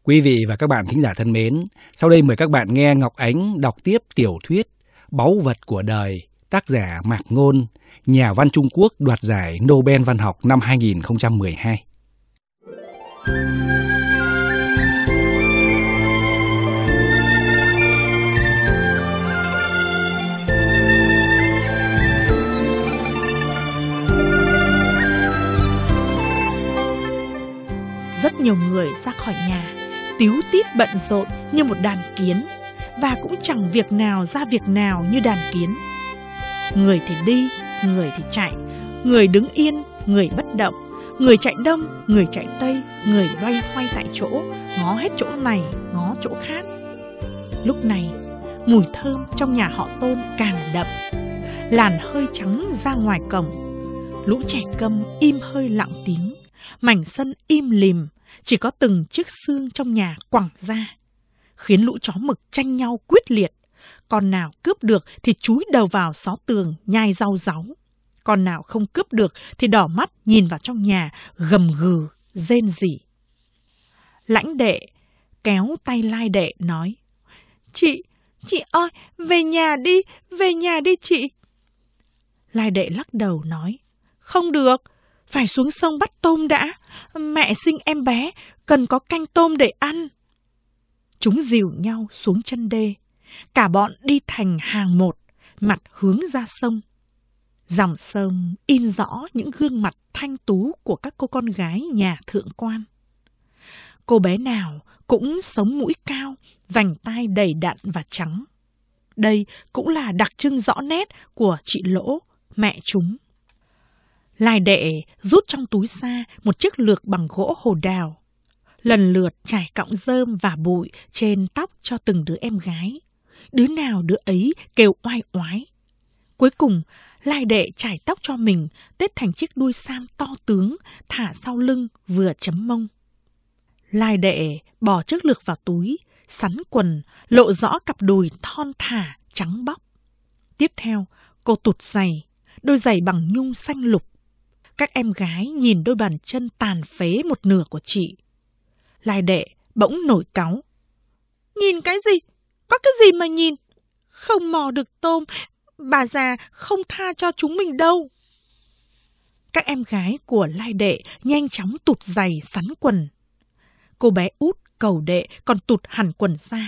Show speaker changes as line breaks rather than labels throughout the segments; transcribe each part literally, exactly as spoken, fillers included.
Quý vị và các bạn thính giả thân mến, sau đây mời các bạn nghe Ngọc Ánh đọc tiếp tiểu thuyết Báu vật của đời, tác giả Mạc Ngôn, nhà văn Trung Quốc đoạt giải Nobel văn học năm hai nghìn không trăm mười hai.
Rất nhiều người ra khỏi nhà, tíu tít bận rộn như một đàn kiến, và cũng chẳng việc nào ra việc nào như đàn kiến. Người thì đi, người thì chạy, người đứng yên, người bất động, người chạy đông, người chạy tây, người loay hoay tại chỗ, ngó hết chỗ này, ngó chỗ khác. Lúc này, mùi thơm trong nhà họ Tôn càng đậm. Làn hơi trắng ra ngoài cổng, lũ trẻ câm im hơi lặng tiếng, mảnh sân im lìm, chỉ có từng chiếc xương trong nhà quẳng ra, khiến lũ chó mực tranh nhau quyết liệt. Con nào cướp được thì chúi đầu vào xó tường nhai rau ráu, con nào không cướp được thì đỏ mắt nhìn vào trong nhà gầm gừ rên rỉ. Lãnh đệ kéo tay Lai đệ nói: Chị, chị ơi, về nhà đi, về nhà đi chị. Lai đệ lắc đầu nói: Không được, phải xuống sông bắt tôm đã. Mẹ sinh em bé, cần có canh tôm để ăn. Chúng dìu nhau xuống chân đê. Cả bọn đi thành hàng một, mặt hướng ra sông. Dòng sông in rõ những gương mặt thanh tú của các cô con gái nhà thượng quan. Cô bé nào cũng sống mũi cao, vành tai đầy đặn và trắng. Đây cũng là đặc trưng rõ nét của chị Lỗ, mẹ chúng. Lai đệ rút trong túi ra một chiếc lược bằng gỗ hồ đào, lần lượt trải cọng rơm và bụi trên tóc cho từng đứa em gái. Đứa nào đứa ấy kêu oai oái. Cuối cùng, Lai đệ trải tóc cho mình, tết thành chiếc đuôi sam to tướng, thả sau lưng vừa chấm mông. Lai đệ bỏ chiếc lược vào túi, sắn quần, lộ rõ cặp đùi thon thả, trắng bóc. Tiếp theo, cô tụt giày, đôi giày bằng nhung xanh lục. Các em gái nhìn đôi bàn chân tàn phế một nửa của chị. Lai đệ bỗng nổi cáu: Nhìn cái gì? Có cái gì mà nhìn? Không mò được tôm, bà già không tha cho chúng mình đâu. Các em gái của Lai đệ nhanh chóng tụt giày sắn quần. Cô bé út cầu đệ còn tụt hẳn quần ra.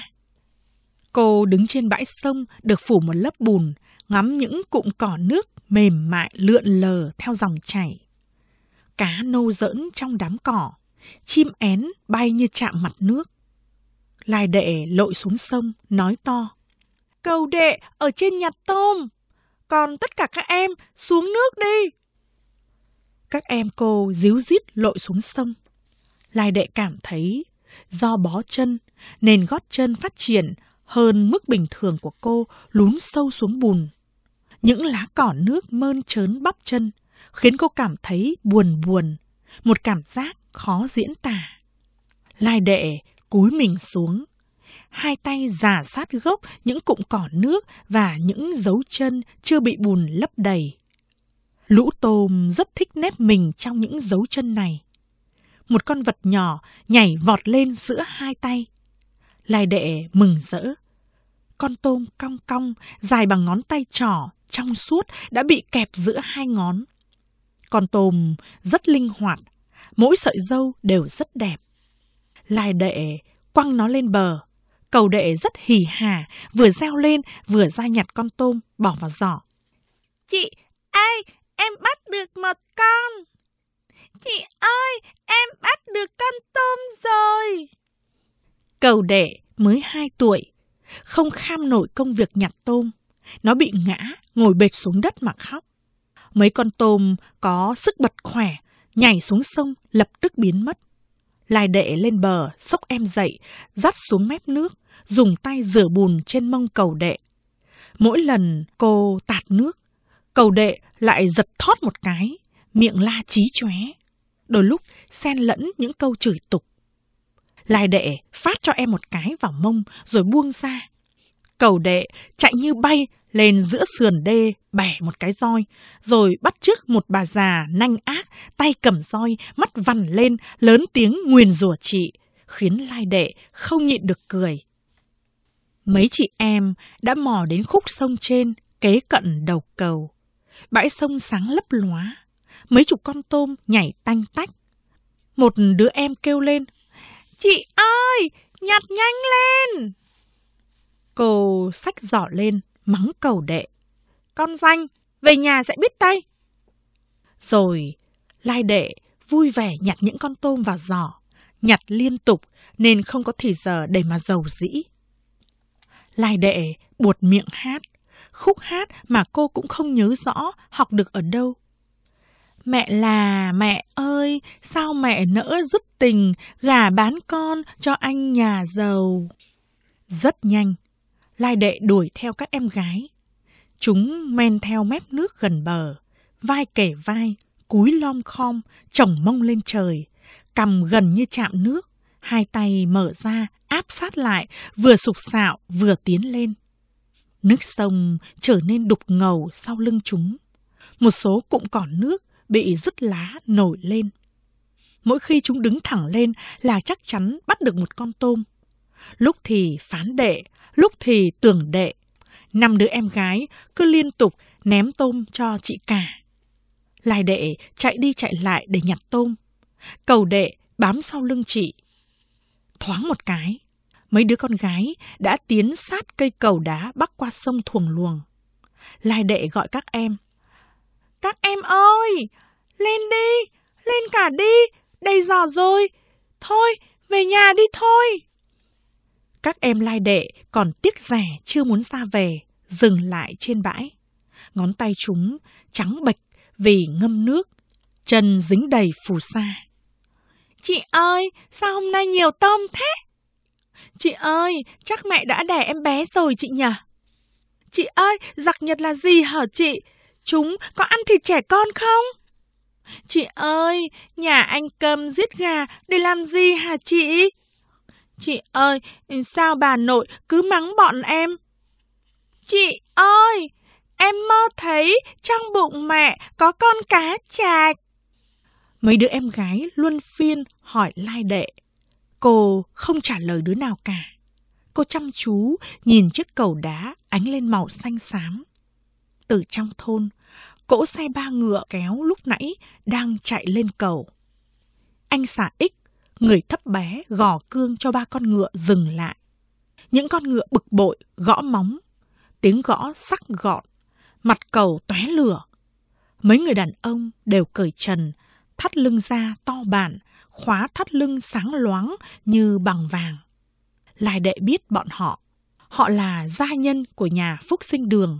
Cô đứng trên bãi sông được phủ một lớp bùn, ngắm những cụm cỏ nước mềm mại lượn lờ theo dòng chảy. Cá nô giỡn trong đám cỏ, chim én bay như chạm mặt nước. Lai đệ lội xuống sông, nói to: Cầu đệ ở trên nhặt tôm, còn tất cả các em xuống nước đi. Các em cô díu dít lội xuống sông. Lai đệ cảm thấy do bó chân nên gót chân phát triển hơn mức bình thường của cô lún sâu xuống bùn. Những lá cỏ nước mơn trớn bắp chân khiến cô cảm thấy buồn buồn, một cảm giác khó diễn tả. Lai đệ cúi mình xuống, hai tay rà sát gốc những cụm cỏ nước và những dấu chân chưa bị bùn lấp đầy. Lũ tôm rất thích nép mình trong những dấu chân này. Một con vật nhỏ nhảy vọt lên giữa hai tay. Lai đệ mừng rỡ. Con tôm cong cong, dài bằng ngón tay trỏ, trong suốt đã bị kẹp giữa hai ngón. Con tôm rất linh hoạt, mỗi sợi râu đều rất đẹp. Lai đệ quăng nó lên bờ. Cầu đệ rất hì hả, vừa reo lên vừa ra nhặt con tôm bỏ vào giỏ. Chị ơi, em bắt được một con. Chị ơi, em bắt được con tôm rồi. Cầu đệ mới hai tuổi, không kham nổi công việc nhặt tôm. Nó bị ngã, ngồi bệt xuống đất mà khóc. Mấy con tôm có sức bật khỏe, nhảy xuống sông lập tức biến mất. Lai đệ lên bờ, xốc em dậy, dắt xuống mép nước, dùng tay rửa bùn trên mông cầu đệ. Mỗi lần cô tạt nước, cầu đệ lại giật thót một cái, miệng la chí chóe. Đôi lúc xen lẫn những câu chửi tục. Lai đệ phát cho em một cái vào mông rồi buông ra. Cầu đệ chạy như bay lên giữa sườn đê, bẻ một cái roi, rồi bắt chước một bà già nanh ác, tay cầm roi, mắt vằn lên, lớn tiếng nguyền rủa chị, khiến Lai Đệ không nhịn được cười. Mấy chị em đã mò đến khúc sông trên, kế cận đầu cầu. Bãi sông sáng lấp lóa, mấy chục con tôm nhảy tanh tách. Một đứa em kêu lên, chị ơi, nhặt nhanh lên. Cô xách giỏ lên, mắng Cầu Đệ, con danh, về nhà sẽ biết tay. Rồi Lai Đệ vui vẻ nhặt những con tôm vào giỏ, nhặt liên tục nên không có thì giờ để mà rầu rĩ. Lai Đệ buột miệng hát, khúc hát mà cô cũng không nhớ rõ học được ở đâu. Mẹ là mẹ ơi, sao mẹ nỡ dứt tình, gả bán con cho anh nhà giàu. Rất nhanh, Lai Đệ đuổi theo các em gái. Chúng men theo mép nước gần bờ, vai kể vai, cúi lom khom, chồng mông lên trời, cằm gần như chạm nước, hai tay mở ra áp sát lại, vừa sục sạo vừa tiến lên. Nước sông trở nên đục ngầu sau lưng chúng. Một số cụm cỏ nước bị rứt lá nổi lên. Mỗi khi chúng đứng thẳng lên là chắc chắn bắt được một con tôm. Lúc thì Phán Đệ, lúc thì Tưởng Đệ. Năm đứa em gái cứ liên tục ném tôm cho chị cả. Lai Đệ chạy đi chạy lại để nhặt tôm. Cầu Đệ bám sau lưng chị. Thoáng một cái, mấy đứa con gái đã tiến sát cây cầu đá bắc qua sông thuồng luồng. Lai Đệ gọi các em. Các em ơi, lên đi, lên cả đi, đầy giỏ rồi. Thôi, về nhà đi thôi. Các em Lai Đệ còn tiếc rẻ chưa muốn ra về, dừng lại trên bãi. Ngón tay chúng trắng bệch vì ngâm nước, chân dính đầy phù sa. Chị ơi, sao hôm nay nhiều tôm thế? Chị ơi, chắc mẹ đã đẻ em bé rồi chị nhỉ? Chị ơi, giặc Nhật là gì hả chị? Chúng có ăn thịt trẻ con không? Chị ơi, nhà anh Câm giết gà để làm gì hả chị? Chị ơi, sao bà nội cứ mắng bọn em? Chị ơi, em mơ thấy trong bụng mẹ có con cá trạch. Mấy đứa em gái luân phiên hỏi Lai Đệ. Cô không trả lời đứa nào cả. Cô chăm chú nhìn chiếc cầu đá ánh lên màu xanh xám. Từ trong thôn, cỗ xe ba ngựa kéo lúc nãy đang chạy lên cầu. Anh Xà Ích, người thấp bé, gò cương cho ba con ngựa dừng lại. Những con ngựa bực bội gõ móng, tiếng gõ sắc gọn, mặt cầu tóe lửa. Mấy người đàn ông đều cởi trần, thắt lưng da to bản, khóa thắt lưng sáng loáng như bằng vàng. Lai Đệ biết bọn họ, họ là gia nhân của nhà Phúc Sinh Đường.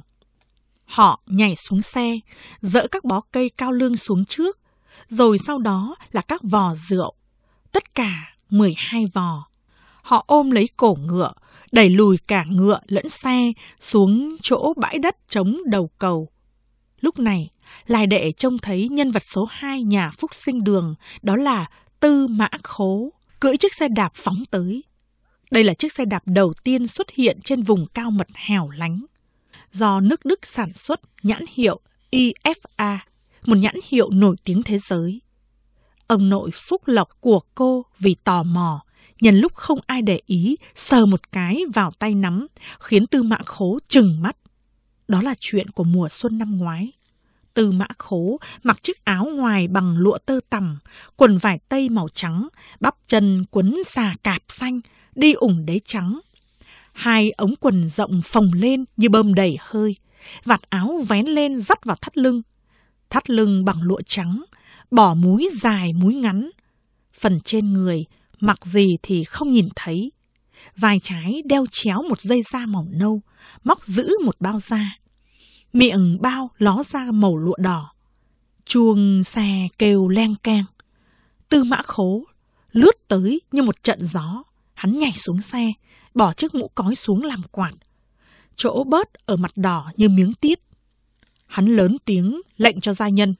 Họ nhảy xuống xe, dỡ các bó cây cao lương xuống trước, rồi sau đó là các vò rượu, tất cả mười hai vò. Họ ôm lấy cổ ngựa, đẩy lùi cả ngựa lẫn xe xuống chỗ bãi đất trống đầu cầu. Lúc này, Lai Đệ trông thấy nhân vật số hai nhà Phúc Sinh Đường, đó là Tư Mã Khố, cưỡi chiếc xe đạp phóng tới. Đây là chiếc xe đạp đầu tiên xuất hiện trên vùng cao mật hẻo lánh. Do nước Đức sản xuất nhãn hiệu i ép a, một nhãn hiệu nổi tiếng thế giới. Ông nội Phúc Lộc của cô vì tò mò, nhân lúc không ai để ý, sờ một cái vào tay nắm, khiến Tư Mã Khố trừng mắt. Đó là chuyện của mùa xuân năm ngoái. Tư Mã Khố mặc chiếc áo ngoài bằng lụa tơ tằm, quần vải tây màu trắng, bắp chân quấn xà cạp xanh, đi ủng đế trắng. Hai ống quần rộng phồng lên như bơm đầy hơi, vạt áo vén lên dắt vào thắt lưng. Thắt lưng bằng lụa trắng, bỏ múi dài múi ngắn. Phần trên người, mặc gì thì không nhìn thấy. Vai trái đeo chéo một dây da màu nâu, móc giữ một bao da. Miệng bao ló ra màu lụa đỏ. Chuông xe kêu leng keng. Tư Mã Khố lướt tới như một trận gió. Hắn nhảy xuống xe, bỏ chiếc mũ cói xuống làm quạt. Chỗ bớt ở mặt đỏ như miếng tiết. Hắn lớn tiếng lệnh cho gia nhân.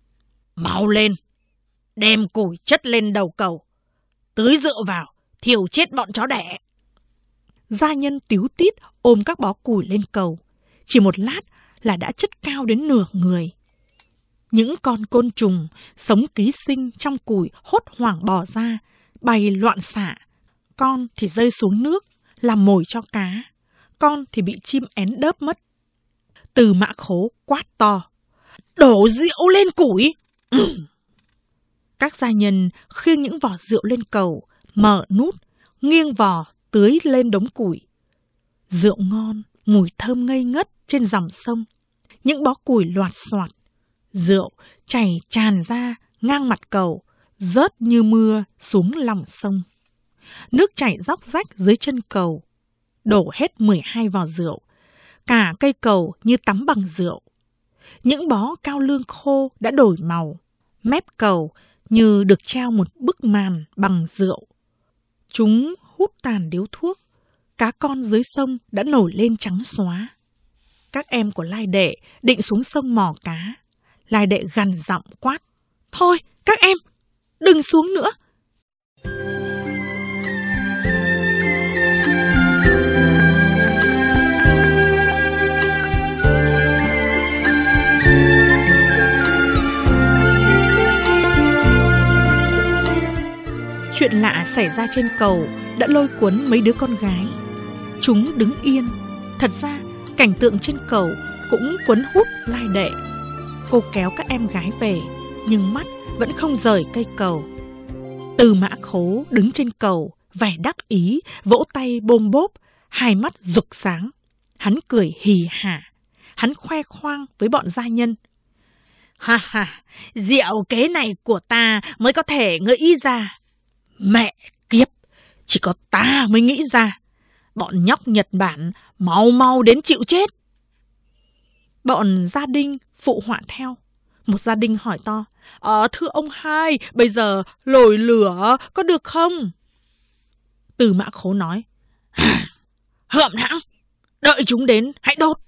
Mau lên, đem củi chất lên đầu cầu, tưới rượu vào, thiêu chết bọn chó đẻ. Gia nhân tíu tít ôm các bó củi lên cầu. Chỉ một lát là đã chất cao đến nửa người. Những con côn trùng sống ký sinh trong củi hốt hoảng bò ra, bay loạn xạ, con thì rơi xuống nước, làm mồi cho cá, con thì bị chim én đớp mất. Từ Mã Khố quát to: "Đổ rượu lên củi!" Các gia nhân khiêng những vỏ rượu lên cầu, mở nút, nghiêng vò tưới lên đống củi. Rượu ngon, mùi thơm ngây ngất trên dòng sông. Những bó củi loạt xoạt, rượu chảy tràn ra ngang mặt cầu, rớt như mưa xuống lòng sông. Nước chảy róc rách dưới chân cầu, đổ hết mười hai vò rượu. Cả cây cầu như tắm bằng rượu. Những bó cao lương khô đã đổi màu, mép cầu như được treo một bức màn bằng rượu. Chúng hút tàn điếu thuốc, cá con dưới sông đã nổi lên trắng xóa. Các em của Lai Đệ định xuống sông mò cá. Lai Đệ gằn giọng quát: "Thôi, các em, đừng xuống nữa." Chuyện lạ xảy ra trên cầu đã lôi cuốn mấy đứa con gái. Chúng đứng yên. Thật ra, cảnh tượng trên cầu cũng cuốn hút Lai Đệ. Cô kéo các em gái về, nhưng mắt vẫn không rời cây cầu. Từ Mã Khố đứng trên cầu, vẻ đắc ý, vỗ tay bôm bốp, hai mắt rực sáng. Hắn cười hì hả. Hắn khoe khoang với bọn gia nhân: "Ha ha, diệu kế này của ta mới có thể nghĩ ra. Mẹ kiếp, chỉ có ta mới nghĩ ra. Bọn nhóc Nhật Bản mau mau đến chịu chết." Bọn gia đình phụ họa theo. Một gia đình hỏi to: Ờ thưa ông hai, bây giờ lồi lửa có được không?" Từ Mã Khố nói: "Hượm hãng, đợi chúng đến hãy đốt."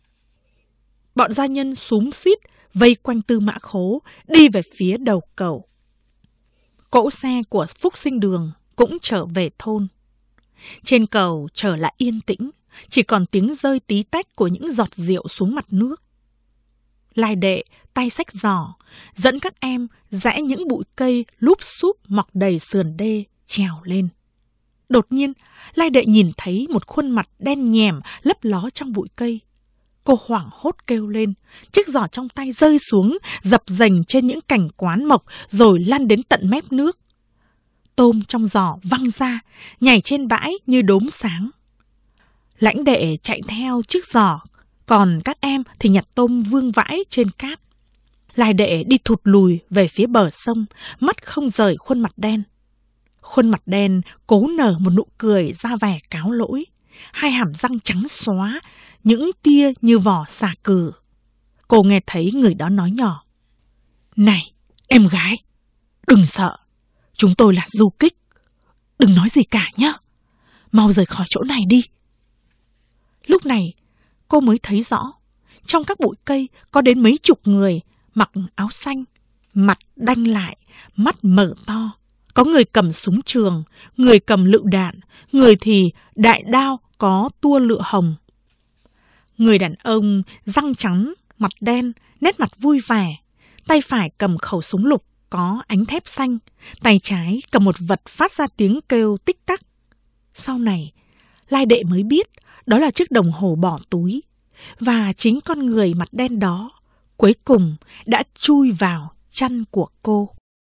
Bọn gia nhân xúm xít vây quanh Tư Mã Khố, đi về phía đầu cầu. Cỗ xe của Phúc Sinh Đường cũng trở về thôn. Trên cầu trở lại yên tĩnh, chỉ còn tiếng rơi tí tách của những giọt rượu xuống mặt nước. Lai Đệ tay xách giỏ, dẫn các em rẽ những bụi cây lúp xúp mọc đầy sườn đê, trèo lên. Đột nhiên, Lai Đệ nhìn thấy một khuôn mặt đen nhèm lấp ló trong bụi cây. Cô hoảng hốt kêu lên, chiếc giỏ trong tay rơi xuống, dập dềnh trên những cành quán mộc rồi lăn đến tận mép nước. Tôm trong giỏ văng ra, nhảy trên bãi như đốm sáng. Lãnh Đệ chạy theo chiếc giỏ, còn các em thì nhặt tôm vương vãi trên cát. Lai Đệ đi thụt lùi về phía bờ sông, mắt không rời khuôn mặt đen. Khuôn mặt đen cố nở một nụ cười ra vẻ cáo lỗi, hai hàm răng trắng xóa, những tia như vỏ xà cừ. Cô nghe thấy người đó nói nhỏ: "Này, em gái, đừng sợ, chúng tôi là du kích. Đừng nói gì cả nhé, mau rời khỏi chỗ này đi." Lúc này, cô mới thấy rõ, trong các bụi cây có đến mấy chục người mặc áo xanh, mặt đanh lại, mắt mở to. Có người cầm súng trường, người cầm lựu đạn, người thì đại đao có tua lửa hồng. Người đàn ông răng trắng, mặt đen, nét mặt vui vẻ. Tay phải cầm khẩu súng lục có ánh thép xanh, tay trái cầm một vật phát ra tiếng kêu tích tắc. Sau này, Lai Đệ mới biết đó là chiếc đồng hồ bỏ túi. Và chính con người mặt đen đó cuối cùng đã chui vào chăn của cô.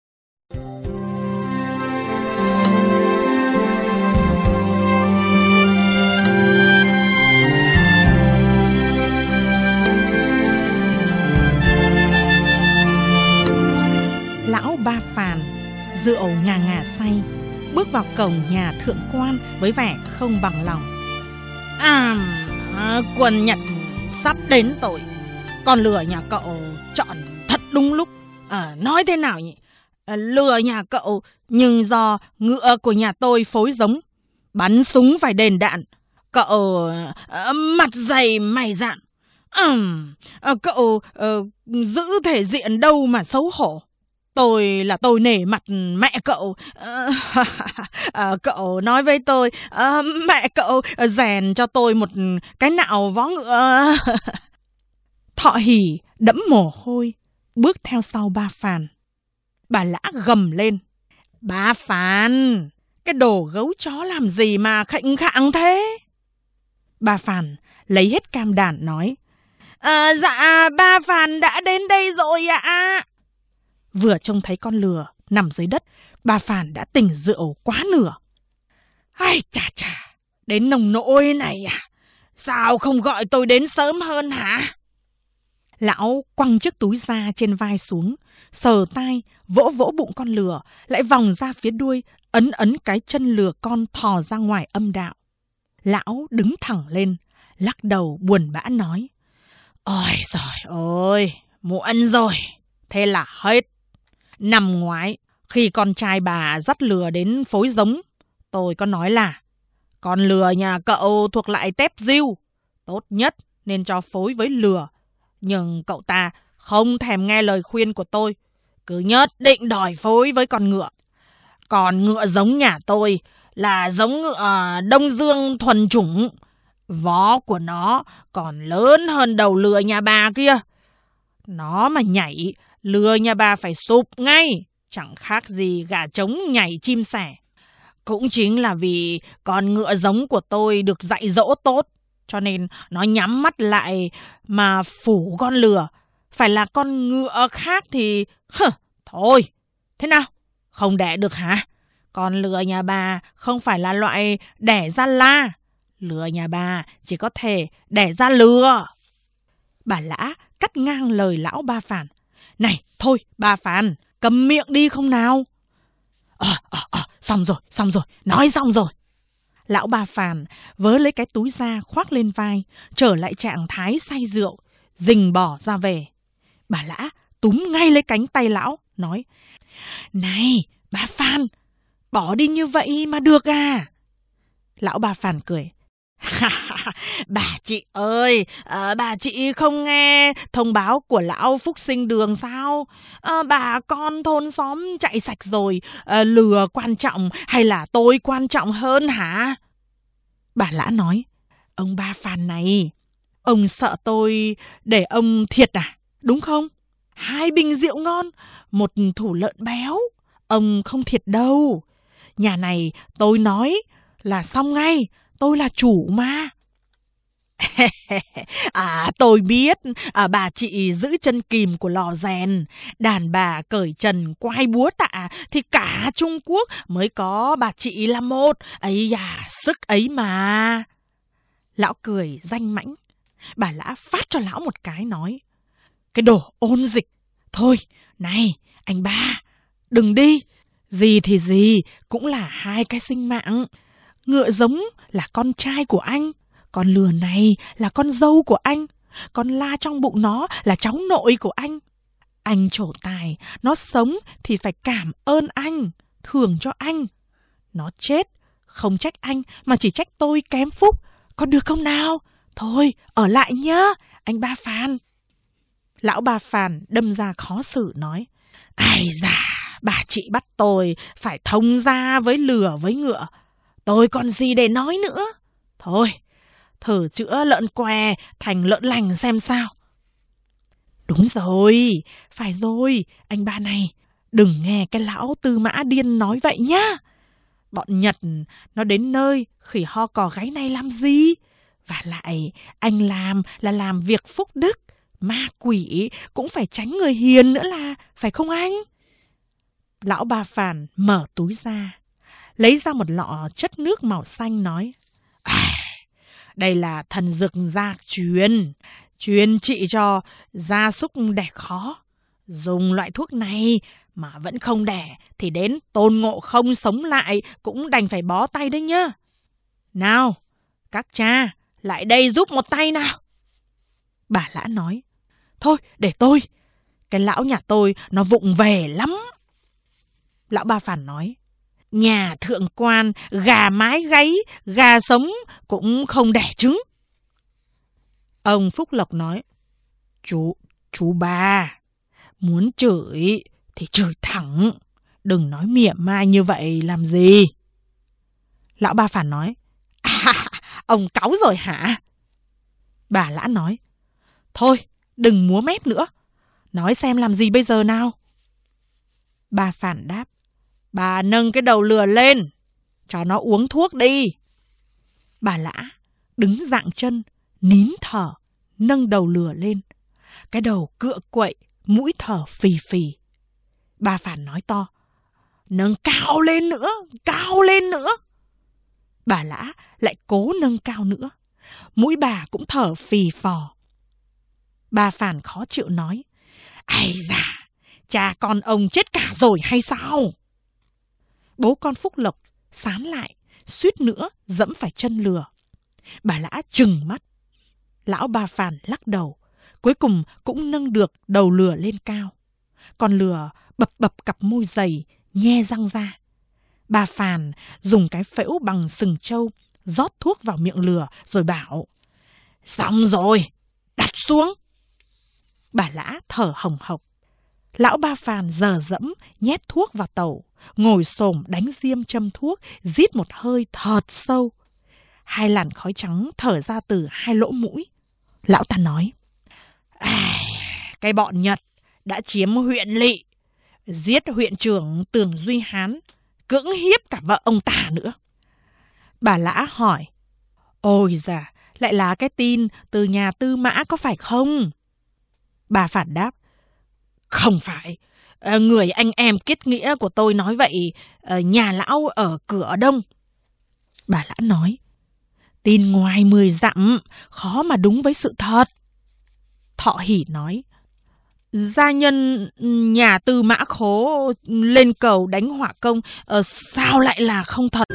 Lão Ba Phàn rượu ngà ngà say, bước vào cổng nhà thượng quan với vẻ không bằng lòng. À, à quân Nhật sắp đến rồi. Con lừa nhà cậu chọn thật đúng lúc. À, nói thế nào nhỉ? À, lừa nhà cậu nhưng do ngựa của nhà tôi phối giống. Bắn súng phải đền đạn. Cậu à, mặt dày mày dạn. À, à, cậu à, giữ thể diện đâu mà xấu hổ. Tôi là tôi nể mặt mẹ cậu. À, à, cậu nói với tôi, à, mẹ cậu rèn cho tôi một cái nạo vó ngựa. Thọ Hỉ đẫm mồ hôi, bước theo sau Ba Phàn. Bà Lã gầm lên: Ba Phàn, Cái đồ gấu chó làm gì mà khệnh khạng thế? Bà Phàn lấy hết cam đàn nói. À, dạ, ba Phàn đã đến đây rồi ạ. Vừa trông thấy con lừa nằm dưới đất, bà Phàn đã tỉnh rượu quá nửa. Ai chà chà, đến nồng nỗi này à? Sao không gọi tôi đến sớm hơn hả? Lão quăng chiếc túi da trên vai xuống, sờ tai, vỗ vỗ bụng con lừa, lại vòng ra phía đuôi, ấn ấn cái chân lừa con thò ra ngoài âm đạo. Lão đứng thẳng lên, lắc đầu buồn bã nói. Ôi giời ơi, muộn rồi, thế là hết. Năm ngoái, khi con trai bà dắt lừa đến phối giống, tôi có nói là con lừa nhà cậu thuộc lại tép diêu, tốt nhất nên cho phối với lừa. Nhưng cậu ta không thèm nghe lời khuyên của tôi, cứ nhất định đòi phối với con ngựa. Còn ngựa giống nhà tôi là giống ngựa Đông Dương thuần chủng. Vó của nó còn lớn hơn đầu lừa nhà bà kia. Nó mà nhảy, lừa nhà bà phải sụp ngay, chẳng khác gì gà trống nhảy chim sẻ. Cũng chính là vì con ngựa giống của tôi được dạy dỗ tốt, cho nên nó nhắm mắt lại mà phủ con lừa. Phải là con ngựa khác thì... Hừ, thôi, thế nào? Không đẻ được hả? Con lừa nhà bà không phải là loại đẻ ra la. Lừa nhà bà chỉ có thể đẻ ra lừa. Bà Lã cắt ngang lời lão ba Phàn. Này, thôi, ba Phàn, cầm miệng đi không nào? Ờ, ờ, ờ, xong rồi, xong rồi, nói xong rồi. Lão ba Phàn vớ lấy cái túi da khoác lên vai, trở lại trạng thái say rượu, rình bỏ ra về. Bà Lã túm ngay lấy cánh tay lão, nói. Này, ba Phàn, bỏ đi như vậy mà được à? Lão ba Phàn cười. Bà chị ơi, à, bà chị không nghe thông báo của lão Phúc Sinh Đường sao? À, bà con thôn xóm chạy sạch rồi, à, lừa quan trọng hay là tôi quan trọng hơn hả? Bà Lã nói, ông ba Phàn này, ông sợ tôi để ông thiệt à, đúng không? Hai bình rượu ngon, một thủ lợn béo, ông không thiệt đâu. Nhà này tôi nói là xong ngay, tôi là chủ mà. À, tôi biết, à, bà chị giữ chân kìm của lò rèn. Đàn bà cởi trần quay búa tạ thì cả Trung Quốc mới có bà chị là một. Ấy da, sức ấy mà. Lão cười danh mãnh. Bà Lã phát cho lão một cái nói. Cái đồ ôn dịch. Thôi, này, anh ba, đừng đi. Gì thì gì, cũng là hai cái sinh mạng. Ngựa giống là con trai của anh, con lừa này là con dâu của anh, con la trong bụng nó là cháu nội của anh. Anh trổ tài, nó sống thì phải cảm ơn anh, thưởng cho anh. Nó chết, không trách anh mà chỉ trách tôi kém phúc, có được không nào? Thôi, ở lại nhá, anh ba Phàn. Lão ba Phàn đâm ra khó xử nói. Ai da, bà chị bắt tôi phải thông gia với lừa với ngựa. Tôi còn gì để nói nữa. Thôi, thử chữa lợn què thành lợn lành xem sao. Đúng rồi, phải rồi, anh ba này, đừng nghe cái lão Tư Mã điên nói vậy nhá. Bọn Nhật nó đến nơi khỉ ho cò gáy này làm gì? Và lại, anh làm là làm việc phúc đức, ma quỷ cũng phải tránh người hiền nữa là, phải không anh? Lão ba Phàn mở túi ra, lấy ra một lọ chất nước màu xanh nói. À, đây là thần dược gia truyền, truyền trị cho gia súc đẻ khó. Dùng loại thuốc này mà vẫn không đẻ thì đến Tôn Ngộ Không sống lại cũng đành phải bó tay đấy nhá. Nào, các cha, lại đây giúp một tay nào. Bà Lã nói. Thôi, để tôi. Cái lão nhà tôi nó vụng về lắm. Lão ba Phàn nói. Nhà thượng quan, gà mái gáy, gà sống cũng không đẻ trứng. Ông Phúc Lộc nói. Chú, chú ba, muốn chửi thì chửi thẳng, đừng nói mỉa mai như vậy làm gì. Lão ba Phàn nói. À, ông cáu rồi hả? Bà Lã nói. Thôi, đừng múa mép nữa. Nói xem làm gì bây giờ nào? Bà Phàn đáp. Bà nâng cái đầu lừa lên, cho nó uống thuốc đi. Bà Lã đứng dạng chân, nín thở, nâng đầu lừa lên. Cái đầu cựa quậy, mũi thở phì phì. Bà Phàn nói to, nâng cao lên nữa, cao lên nữa. Bà Lã lại cố nâng cao nữa. Mũi bà cũng thở phì phò. Bà Phàn khó chịu nói, ây da, cha con ông chết cả rồi hay sao? Bố con Phúc Lộc sán lại, suýt nữa dẫm phải chân lừa. Bà Lã trừng mắt. Lão Ba Phàn lắc đầu, cuối cùng cũng nâng được đầu lừa lên cao. Con lừa bập bập cặp môi dày, nhe răng ra. Bà Phàn dùng cái phễu bằng sừng trâu rót thuốc vào miệng lừa rồi bảo, xong rồi, đặt xuống. Bà Lã thở hồng hộc. Lão Ba Phàn dờ dẫm nhét thuốc vào tẩu, ngồi xổm đánh diêm châm thuốc, rít một hơi thật sâu. Hai làn khói trắng thở ra từ hai lỗ mũi. Lão ta nói, à, cái bọn Nhật đã chiếm huyện Lỵ, giết huyện trưởng Tường Duy Hán, cưỡng hiếp cả vợ ông ta nữa. Bà Lã hỏi, ôi già, lại là cái tin từ nhà Tư Mã có phải không? Bà Phàn đáp, không phải, người anh em kết nghĩa của tôi nói vậy, nhà lão ở cửa Đông. Bà Lã nói, tin ngoài mười dặm, khó mà đúng với sự thật. Thọ Hỉ nói, gia nhân nhà Tư Mã Khố lên cầu đánh hỏa công, sao lại là không thật?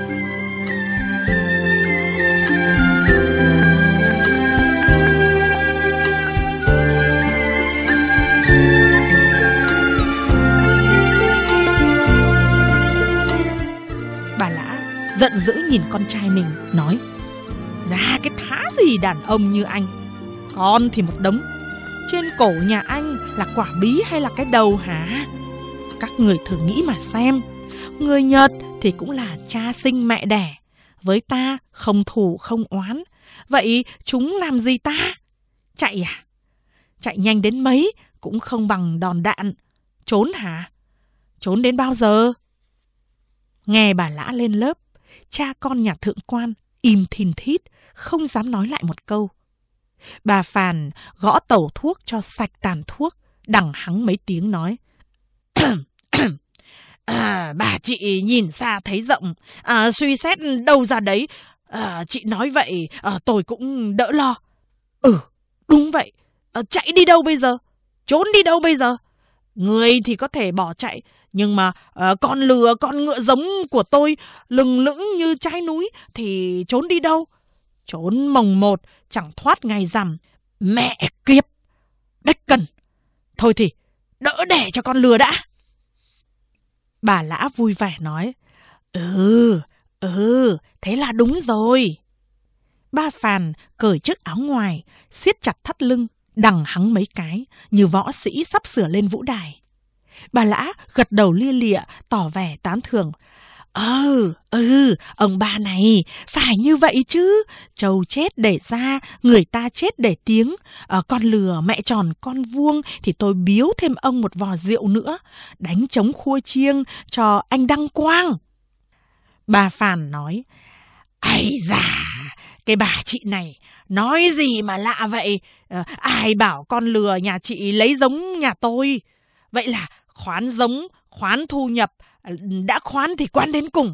Bà Lã giận dữ nhìn con trai mình, nói, ra cái thá gì đàn ông như anh, con thì một đống, trên cổ nhà anh là quả bí hay là cái đầu hả? Các người thử nghĩ mà xem, người Nhật thì cũng là cha sinh mẹ đẻ, với ta không thù không oán, vậy chúng làm gì ta? Chạy à? Chạy nhanh đến mấy cũng không bằng đòn đạn. Trốn hả? Trốn đến bao giờ? Nghe bà Lã lên lớp, cha con nhà thượng quan im thìn thít, không dám nói lại một câu. Bà Phàn gõ tẩu thuốc cho sạch tàn thuốc, đằng hắng mấy tiếng nói, à, bà chị nhìn xa thấy rộng, à, suy xét đâu ra đấy, à, chị nói vậy à, tôi cũng đỡ lo. Ừ, đúng vậy, à, chạy đi đâu bây giờ? Trốn đi đâu bây giờ? Người thì có thể bỏ chạy, nhưng mà à, con lừa, con ngựa giống của tôi lừng lững như trái núi thì trốn đi đâu? Trốn mồng một chẳng thoát ngày rằm. Mẹ kiếp, đếch cần. Thôi thì đỡ đẻ cho con lừa đã. Bà Lã vui vẻ nói, ừ, ừ, thế là đúng rồi. Ba Phàn cởi chiếc áo ngoài, siết chặt thắt lưng, đằng hắng mấy cái, như võ sĩ sắp sửa lên vũ đài. Bà Lã gật đầu lia lịa, tỏ vẻ tán thưởng. Ừ, ừ, ông ba này, phải như vậy chứ. Trâu chết để ra, người ta chết để tiếng. À, con lừa mẹ tròn con vuông thì tôi biếu thêm ông một vò rượu nữa. Đánh trống khua chiêng cho anh Đăng Quang. Bà Phàn nói, ây da, cái bà chị này nói gì mà lạ vậy? À, ai bảo con lừa nhà chị lấy giống nhà tôi? Vậy là khoán giống, khoán thu nhập, đã khoán thì khoán đến cùng.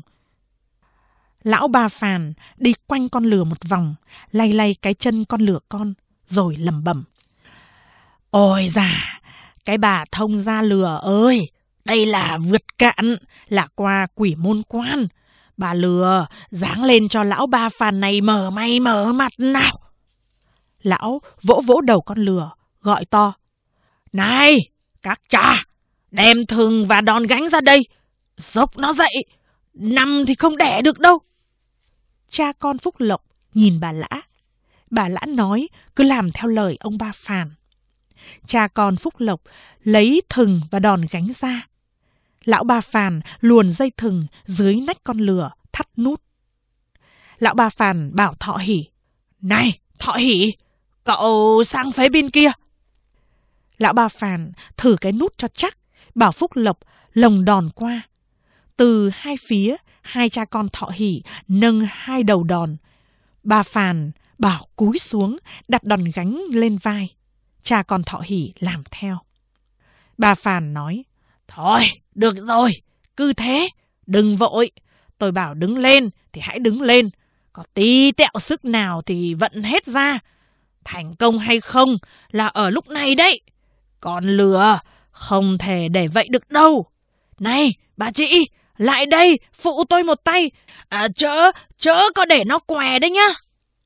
Lão Ba Phàn đi quanh con lừa một vòng, lay lay cái chân con lừa con, rồi lẩm bẩm. Ôi da, cái bà thông gia lừa ơi, đây là vượt cạn, là qua quỷ môn quan. Bà lừa, giáng lên cho lão Ba Phàn này mở may mở mặt nào. Lão vỗ vỗ đầu con lừa, gọi to. Này, các cha, đem thừng và đòn gánh ra đây, dốc nó dậy, nằm thì không đẻ được đâu. Cha con Phúc Lộc nhìn bà Lã. Bà Lã nói cứ làm theo lời ông Ba Phàn. Cha con Phúc Lộc lấy thừng và đòn gánh ra. Lão Ba Phàn luồn dây thừng dưới nách con lừa, thắt nút. Lão Ba Phàn bảo Thọ Hỉ. Này, Thọ Hỉ, cậu sang phía bên kia. Lão Ba Phàn thử cái nút cho chắc, bảo Phúc Lộc lồng đòn qua. Từ hai phía, Hai cha con Thọ Hỉ nâng hai đầu đòn. Bà Phàn bảo cúi xuống, đặt đòn gánh lên vai. Cha con Thọ Hỉ làm theo. Bà Phàn nói, thôi, được rồi, cứ thế, đừng vội. Tôi bảo đứng lên thì hãy đứng lên. Có tí tẹo sức nào thì vận hết ra. Thành công hay không là ở lúc này đấy. Con lừa không thể để vậy được đâu. Này, bà chị, lại đây, phụ tôi một tay. À, chớ, chớ có để nó què đấy nhá.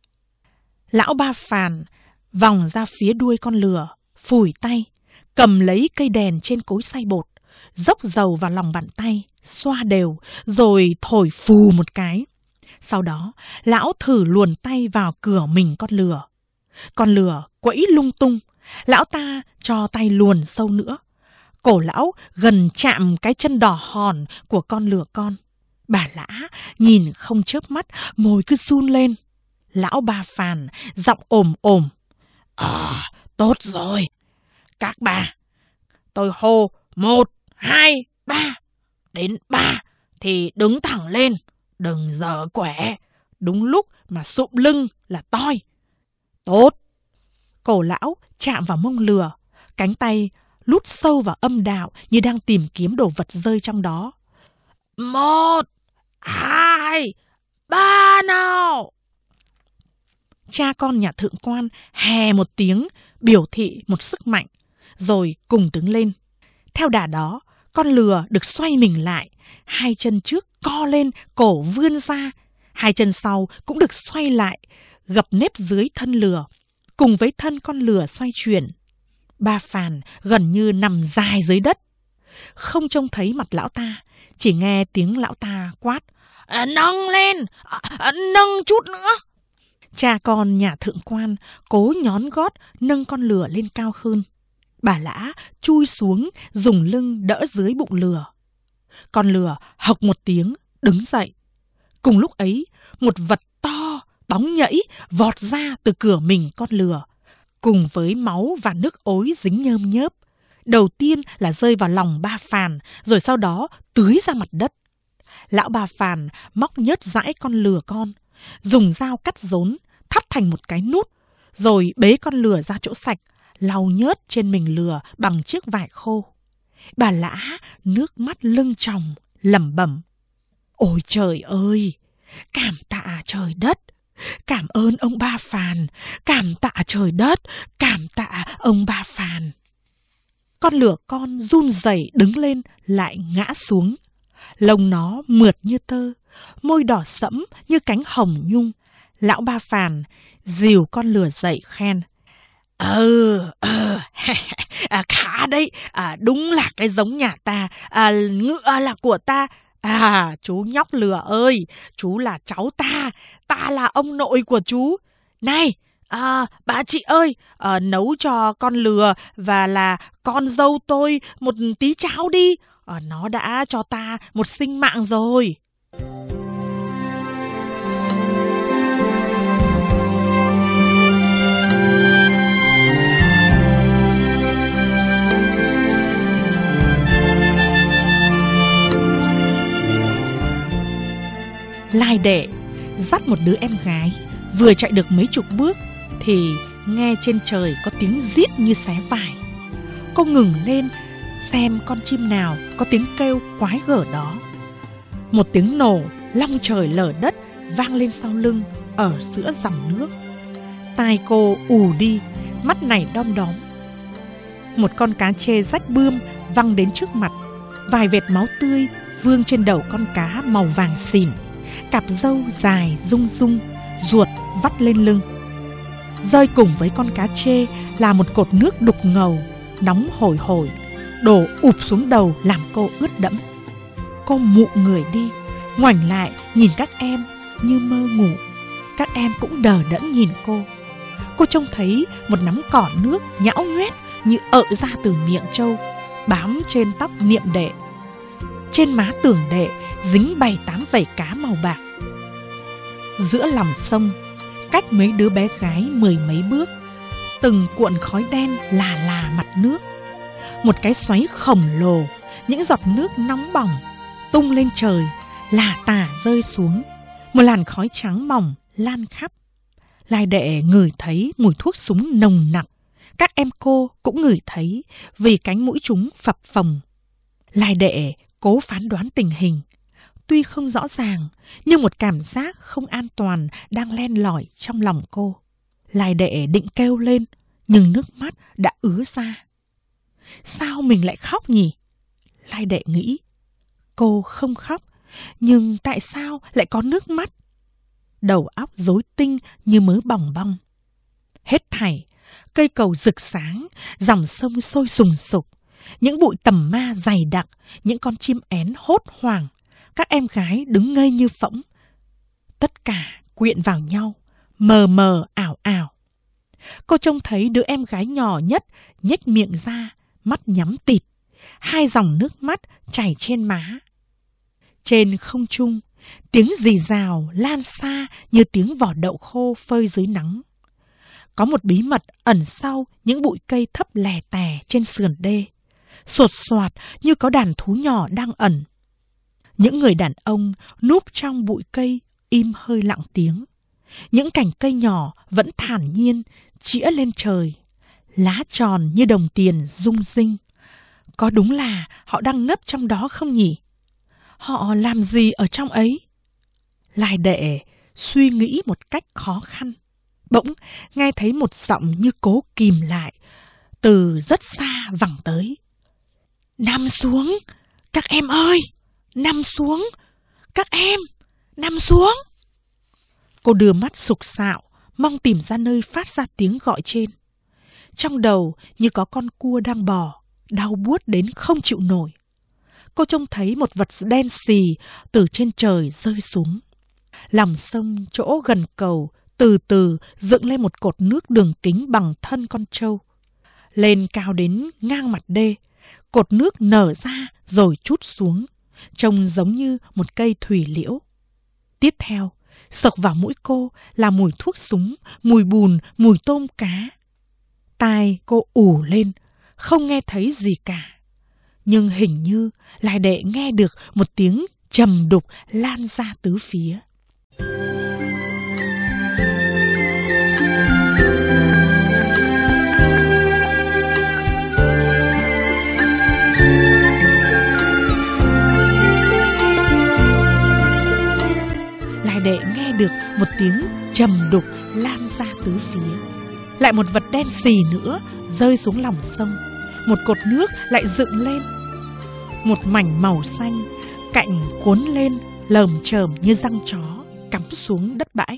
Lão Ba Phàn vòng ra phía đuôi con lừa, phủi tay, cầm lấy cây đèn trên cối xay bột, dốc dầu vào lòng bàn tay, xoa đều, rồi thổi phù một cái. Sau đó, lão thử luồn tay vào cửa mình con lừa. Con lừa quẫy lung tung, lão ta cho tay luồn sâu nữa. Cổ lão gần chạm cái chân đỏ hòn của con lừa con. Bà Lã nhìn không chớp mắt, môi cứ run lên. Lão Ba Phàn giọng ồm ồm. À, tốt rồi. Các bà, tôi hô một, hai, ba. Đến ba thì đứng thẳng lên, đừng dở quẻ. Đúng lúc mà sụm lưng là toi. Tốt. Cổ lão chạm vào mông lừa, cánh tay lút sâu vào âm đạo như đang tìm kiếm đồ vật rơi trong đó. Một, hai, ba nào. Cha con nhà thượng quan hè một tiếng, biểu thị một sức mạnh, rồi cùng đứng lên. Theo đà đó, con lừa được xoay mình lại, hai chân trước co lên, cổ vươn ra. Hai chân sau cũng được xoay lại, gập nếp dưới thân lừa, cùng với thân con lừa xoay chuyển. Ba Phàn gần như nằm dài dưới đất. Không trông thấy mặt lão ta, chỉ nghe tiếng lão ta quát. À, nâng lên, à, à, nâng chút nữa. Cha con nhà thượng quan cố nhón gót nâng con lừa lên cao hơn. Bà Lã chui xuống, dùng lưng đỡ dưới bụng lừa. Con lừa hộc một tiếng, đứng dậy. Cùng lúc ấy, một vật to, bóng nhẫy vọt ra từ cửa mình con lừa, cùng với máu và nước ối dính nhơm nhớp. Đầu tiên là rơi vào lòng Ba Phàn, rồi sau đó tưới ra mặt đất. Lão Ba Phàn móc nhớt dãi con lừa con, dùng dao cắt rốn, thắt thành một cái nút, rồi bế con lừa ra chỗ sạch, lau nhớt trên mình lừa bằng chiếc vải khô. Bà Lã nước mắt lưng tròng, lẩm bẩm. Ôi trời ơi, cảm tạ trời đất, cảm ơn ông Ba Phàn, cảm tạ trời đất, cảm tạ ông Ba Phàn. Con lừa con run rẩy đứng lên lại ngã xuống. Lông nó mượt như tơ, môi đỏ sẫm như cánh hồng nhung. Lão Ba Phàn dìu con lừa dậy khen. Ừ, ừ, à, khá đấy, à, đúng là cái giống nhà ta, à, ngựa là của ta. À, chú nhóc lừa ơi, chú là cháu ta, ta là ông nội của chú. Này, à, bà chị ơi, à, nấu cho con lừa và là con dâu tôi một tí cháo đi, à, nó đã cho ta một sinh mạng rồi. Lai Đệ dắt một đứa em gái, vừa chạy được mấy chục bước thì nghe trên trời có tiếng rít như xé vải. Cô ngừng lên xem con chim nào có tiếng kêu quái gở đó. Một tiếng nổ long trời lở đất vang lên sau lưng ở giữa dòng nước. Tai cô ù đi, mắt này đom đóm. Một con cá trê rách bươm văng đến trước mặt, vài vệt máu tươi vương trên đầu con cá màu vàng xỉn. Cặp râu dài rung rung, ruột vắt lên lưng. Rơi cùng với con cá trê là một cột nước đục ngầu, nóng hổi hổi, đổ ụp xuống đầu làm cô ướt đẫm. Cô mụ người đi, ngoảnh lại nhìn các em như mơ ngủ. Các em cũng đờ đẫn nhìn cô. Cô trông thấy một nắm cỏ nước nhão nhoét như ợ ra từ miệng trâu, bám trên tóc Niệm Đệ. Trên má Tưởng Đệ dính bảy tám vảy cá màu bạc. Giữa lòng sông, cách mấy đứa bé gái mười mấy bước, từng cuộn khói đen là là mặt nước. Một cái xoáy khổng lồ, những giọt nước nóng bỏng tung lên trời, lả tả rơi xuống, một làn khói trắng mỏng lan khắp. Lai Đệ ngửi thấy mùi thuốc súng nồng nặc. Các em cô cũng ngửi thấy vì cánh mũi chúng phập phồng. Lai Đệ cố phán đoán tình hình. Tuy không rõ ràng, nhưng một cảm giác không an toàn đang len lỏi trong lòng cô. Lai Đệ định kêu lên, nhưng nước mắt đã ứa ra. Sao mình lại khóc nhỉ? Lai Đệ nghĩ. Cô không khóc, nhưng tại sao lại có nước mắt? Đầu óc rối tinh như mớ bòng bong. Hết thảy, cây cầu rực sáng, dòng sông sôi sùng sục, những bụi tầm ma dày đặc, những con chim én hốt hoảng, các em gái đứng ngây như phỗng. Tất cả quyện vào nhau, mờ mờ ảo ảo. Cô trông thấy đứa em gái nhỏ nhất nhếch miệng ra, mắt nhắm tịt, hai dòng nước mắt chảy trên má. Trên không trung, tiếng rì rào lan xa như tiếng vỏ đậu khô phơi dưới nắng. Có một bí mật ẩn sau những bụi cây thấp lè tè trên sườn đê, sột soạt như có đàn thú nhỏ đang ẩn. Những người đàn ông núp trong bụi cây im hơi lặng tiếng. Những cành cây nhỏ vẫn thản nhiên chĩa lên trời, lá tròn như đồng tiền rung rinh. Có đúng là họ đang nấp trong đó không nhỉ? Họ làm gì ở trong ấy? Lai Đệ suy nghĩ một cách khó khăn. Bỗng nghe thấy một giọng như cố kìm lại, từ rất xa vẳng tới. Nằm xuống, các em ơi! Nằm xuống, các em! Nằm xuống! Cô đưa mắt sục sạo, mong tìm ra nơi phát ra tiếng gọi trên. Trong đầu như có con cua đang bò, đau buốt đến không chịu nổi. Cô trông thấy một vật đen xì từ trên trời rơi xuống. Lòng sông chỗ gần cầu từ từ dựng lên một cột nước đường kính bằng thân con trâu. Lên cao đến ngang mặt đê, cột nước nở ra rồi trút xuống, trông giống như một cây thủy liễu. Tiếp theo, sộc vào mũi cô là mùi thuốc súng, mùi bùn, mùi tôm cá. Tai cô ù lên, không nghe thấy gì cả. Nhưng hình như Lai Đệ nghe được một tiếng trầm đục lan ra tứ phía. Lai Đệ nghe được một tiếng trầm đục lan ra tứ phía. Lại một vật đen xì nữa rơi xuống lòng sông. Một cột nước lại dựng lên. Một mảnh màu xanh, cạnh cuốn lên lởm chởm như răng chó, cắm xuống đất bãi.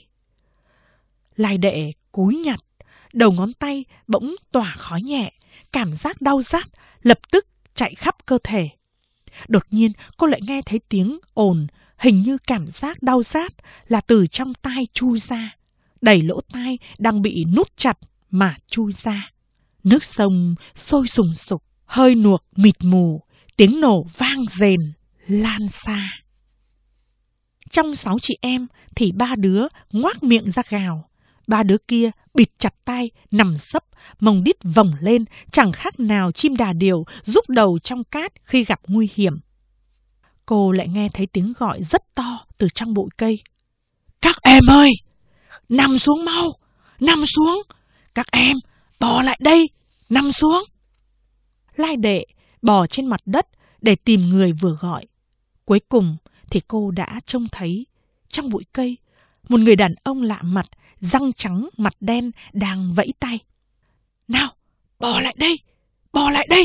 Lai Đệ cúi nhặt, đầu ngón tay bỗng tỏa khói nhẹ, cảm giác đau rát lập tức chạy khắp cơ thể. Đột nhiên cô lại nghe thấy tiếng ồn, hình như cảm giác đau rát là từ trong tai chui ra, đẩy lỗ tai đang bị nút chặt mà chui ra. Nước sông sôi sùng sục, hơi nuộc mịt mù, tiếng nổ vang rền, lan xa. Trong sáu chị em thì ba đứa ngoác miệng ra gào, ba đứa kia bịt chặt tai, nằm sấp, mông đít vòng lên, chẳng khác nào chim đà điểu rúc đầu trong cát khi gặp nguy hiểm. Cô lại nghe thấy tiếng gọi rất to từ trong bụi cây. Các em ơi! Nằm xuống mau! Nằm xuống! Các em! Bò lại đây! Nằm xuống! Lai Đệ bò trên mặt đất để tìm người vừa gọi. Cuối cùng thì cô đã trông thấy trong bụi cây một người đàn ông lạ mặt, răng trắng mặt đen đang vẫy tay. Nào! Bò lại đây! Bò lại đây!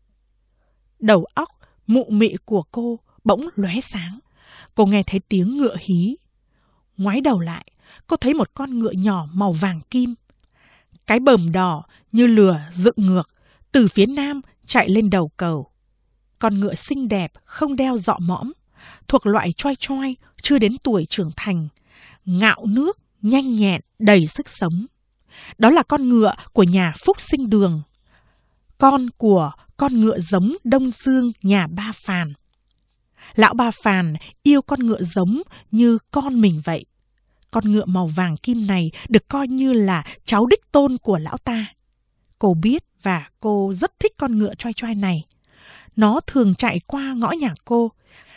Đầu óc mụ mị của cô bỗng lóe sáng. Cô nghe thấy tiếng ngựa hí. Ngoái đầu lại, cô thấy một con ngựa nhỏ màu vàng kim. Cái bờm đỏ như lửa dựng ngược, từ phía nam chạy lên đầu cầu. Con ngựa xinh đẹp, không đeo dọ mõm, thuộc loại choai choai, chưa đến tuổi trưởng thành, ngạo nước, nhanh nhẹn, đầy sức sống. Đó là con ngựa của nhà Phúc Sinh Đường, con của con ngựa giống Đông Dương nhà Ba Phàn. Lão Ba Phàn yêu con ngựa giống như con mình vậy. Con ngựa màu vàng kim này được coi như là cháu đích tôn của lão ta. Cô biết và cô rất thích con ngựa choai choai này. Nó thường chạy qua ngõ nhà cô,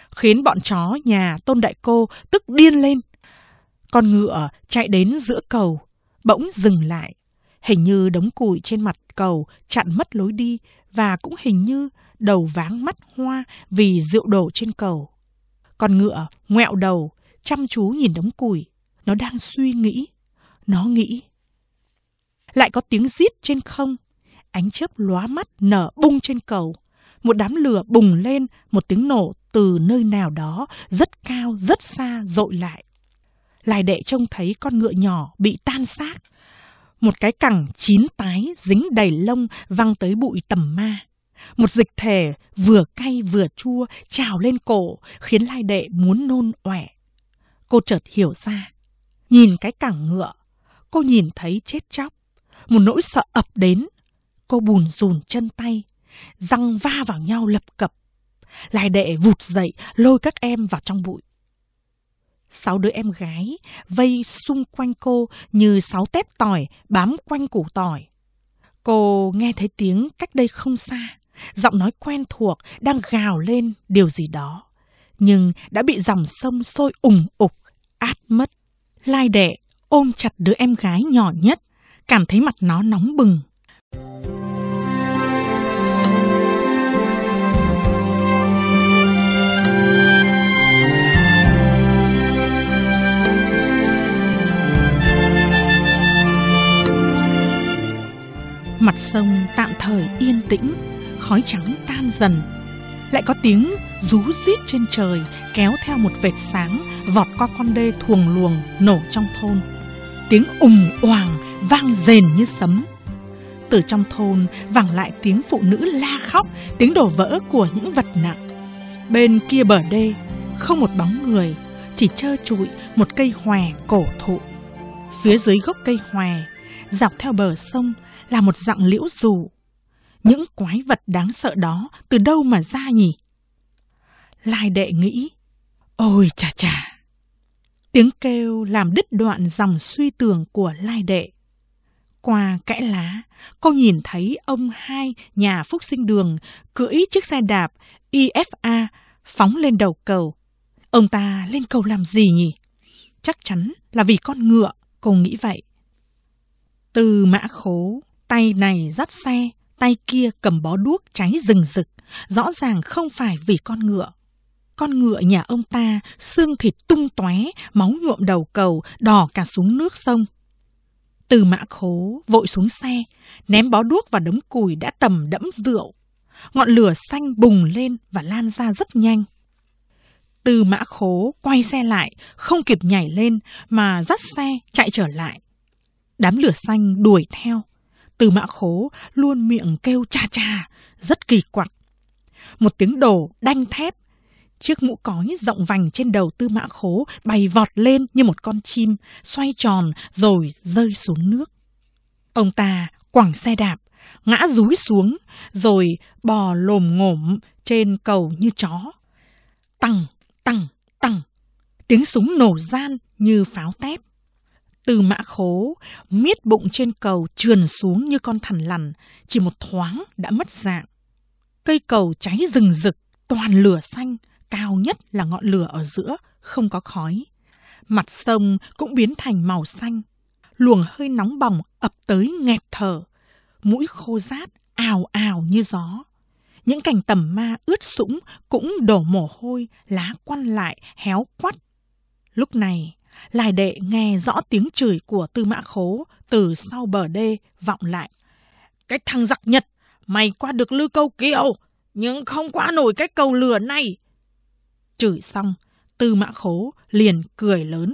khiến bọn chó nhà Tôn Đại Cô tức điên lên. Con ngựa chạy đến giữa cầu, bỗng dừng lại. Hình như đống củi trên mặt cầu chặn mất lối đi, và cũng hình như đầu váng mắt hoa vì rượu đổ trên cầu. Con ngựa ngoẹo đầu, chăm chú nhìn đống củi. Nó đang suy nghĩ. Nó nghĩ. Lại có tiếng rít trên không. Ánh chớp lóa mắt nở bung trên cầu. Một đám lửa bùng lên, một tiếng nổ từ nơi nào đó rất cao, rất xa dội lại. Lai Đệ trông thấy con ngựa nhỏ bị tan xác. Một cái cẳng chín tái dính đầy lông văng tới bụi tầm ma. Một dịch thể vừa cay vừa chua trào lên cổ, khiến Lai Đệ muốn nôn ọe. Cô chợt hiểu ra. Nhìn cái cẳng ngựa, cô nhìn thấy chết chóc. Một nỗi sợ ập đến. Cô bùn rùn chân tay, răng va vào nhau lập cập. Lai Đệ vụt dậy, lôi các em vào trong bụi. Sáu đứa em gái vây xung quanh cô như sáu tép tỏi bám quanh củ tỏi. Cô nghe thấy tiếng cách đây không xa, giọng nói quen thuộc đang gào lên điều gì đó, nhưng đã bị dòng sông sôi ùng ục át mất. Lai Đệ ôm chặt đứa em gái nhỏ nhất, cảm thấy mặt nó nóng bừng. Mặt sông tạm thời yên tĩnh, khói trắng tan dần. Lại có tiếng rú rít trên trời kéo theo một vệt sáng vọt qua con đê thuồng luồng nổ trong thôn. Tiếng ùng oàng vang rền như sấm. Từ trong thôn vẳng lại tiếng phụ nữ la khóc, tiếng đổ vỡ của những vật nặng. Bên kia bờ đê không một bóng người, chỉ trơ trụi một cây hòe cổ thụ. Phía dưới gốc cây hòe, dọc theo bờ sông là một dặng liễu dù. Những quái vật đáng sợ đó từ đâu mà ra nhỉ? Lai Đệ nghĩ. Ôi chà chà! Tiếng kêu làm đứt đoạn dòng suy tưởng của Lai Đệ. Qua kẽ lá, cô nhìn thấy ông hai nhà Phúc Sinh Đường cưỡi chiếc xe đạp i ép a phóng lên đầu cầu. Ông ta lên cầu làm gì nhỉ? Chắc chắn là vì con ngựa, cô nghĩ vậy. Từ Mã Khố, tay này dắt xe, tay kia cầm bó đuốc cháy rừng rực, rõ ràng không phải vì con ngựa. Con ngựa nhà ông ta xương thịt tung tóe, máu nhuộm đầu cầu, đỏ cả xuống nước sông. Từ Mã Khố vội xuống xe, ném bó đuốc vào đống củi đã tầm đẫm rượu. Ngọn lửa xanh bùng lên và lan ra rất nhanh. Từ Mã Khố quay xe lại, không kịp nhảy lên mà dắt xe chạy trở lại. Đám lửa xanh đuổi theo. Từ Mã Khố luôn miệng kêu cha cha, rất kỳ quặc. Một tiếng đổ đanh thép. Chiếc mũ cói rộng vành trên đầu Tư Mã Khố bay vọt lên như một con chim, xoay tròn rồi rơi xuống nước. Ông ta quẳng xe đạp, ngã dúi xuống, rồi bò lồm ngổm trên cầu như chó. Tằng, tằng, tằng, tiếng súng nổ gian như pháo tép. Từ Mã Khố miết bụng trên cầu trườn xuống như con thằn lằn, chỉ một thoáng đã mất dạng. Cây cầu cháy rừng rực, toàn lửa xanh, cao nhất là ngọn lửa ở giữa, không có khói. Mặt sông cũng biến thành màu xanh. Luồng hơi nóng bỏng ập tới nghẹt thở. Mũi khô rát, ào ào như gió. Những cành tầm ma ướt sũng cũng đổ mồ hôi, lá quăn lại, héo quắt. Lúc này, Lai Đệ nghe rõ tiếng chửi của Tư Mã Khố từ sau bờ đê vọng lại. Cái thằng giặc Nhật, mày qua được Lư Câu Kiều, nhưng không qua nổi cái cầu lửa này. Chửi xong, Tư Mã Khố liền cười lớn.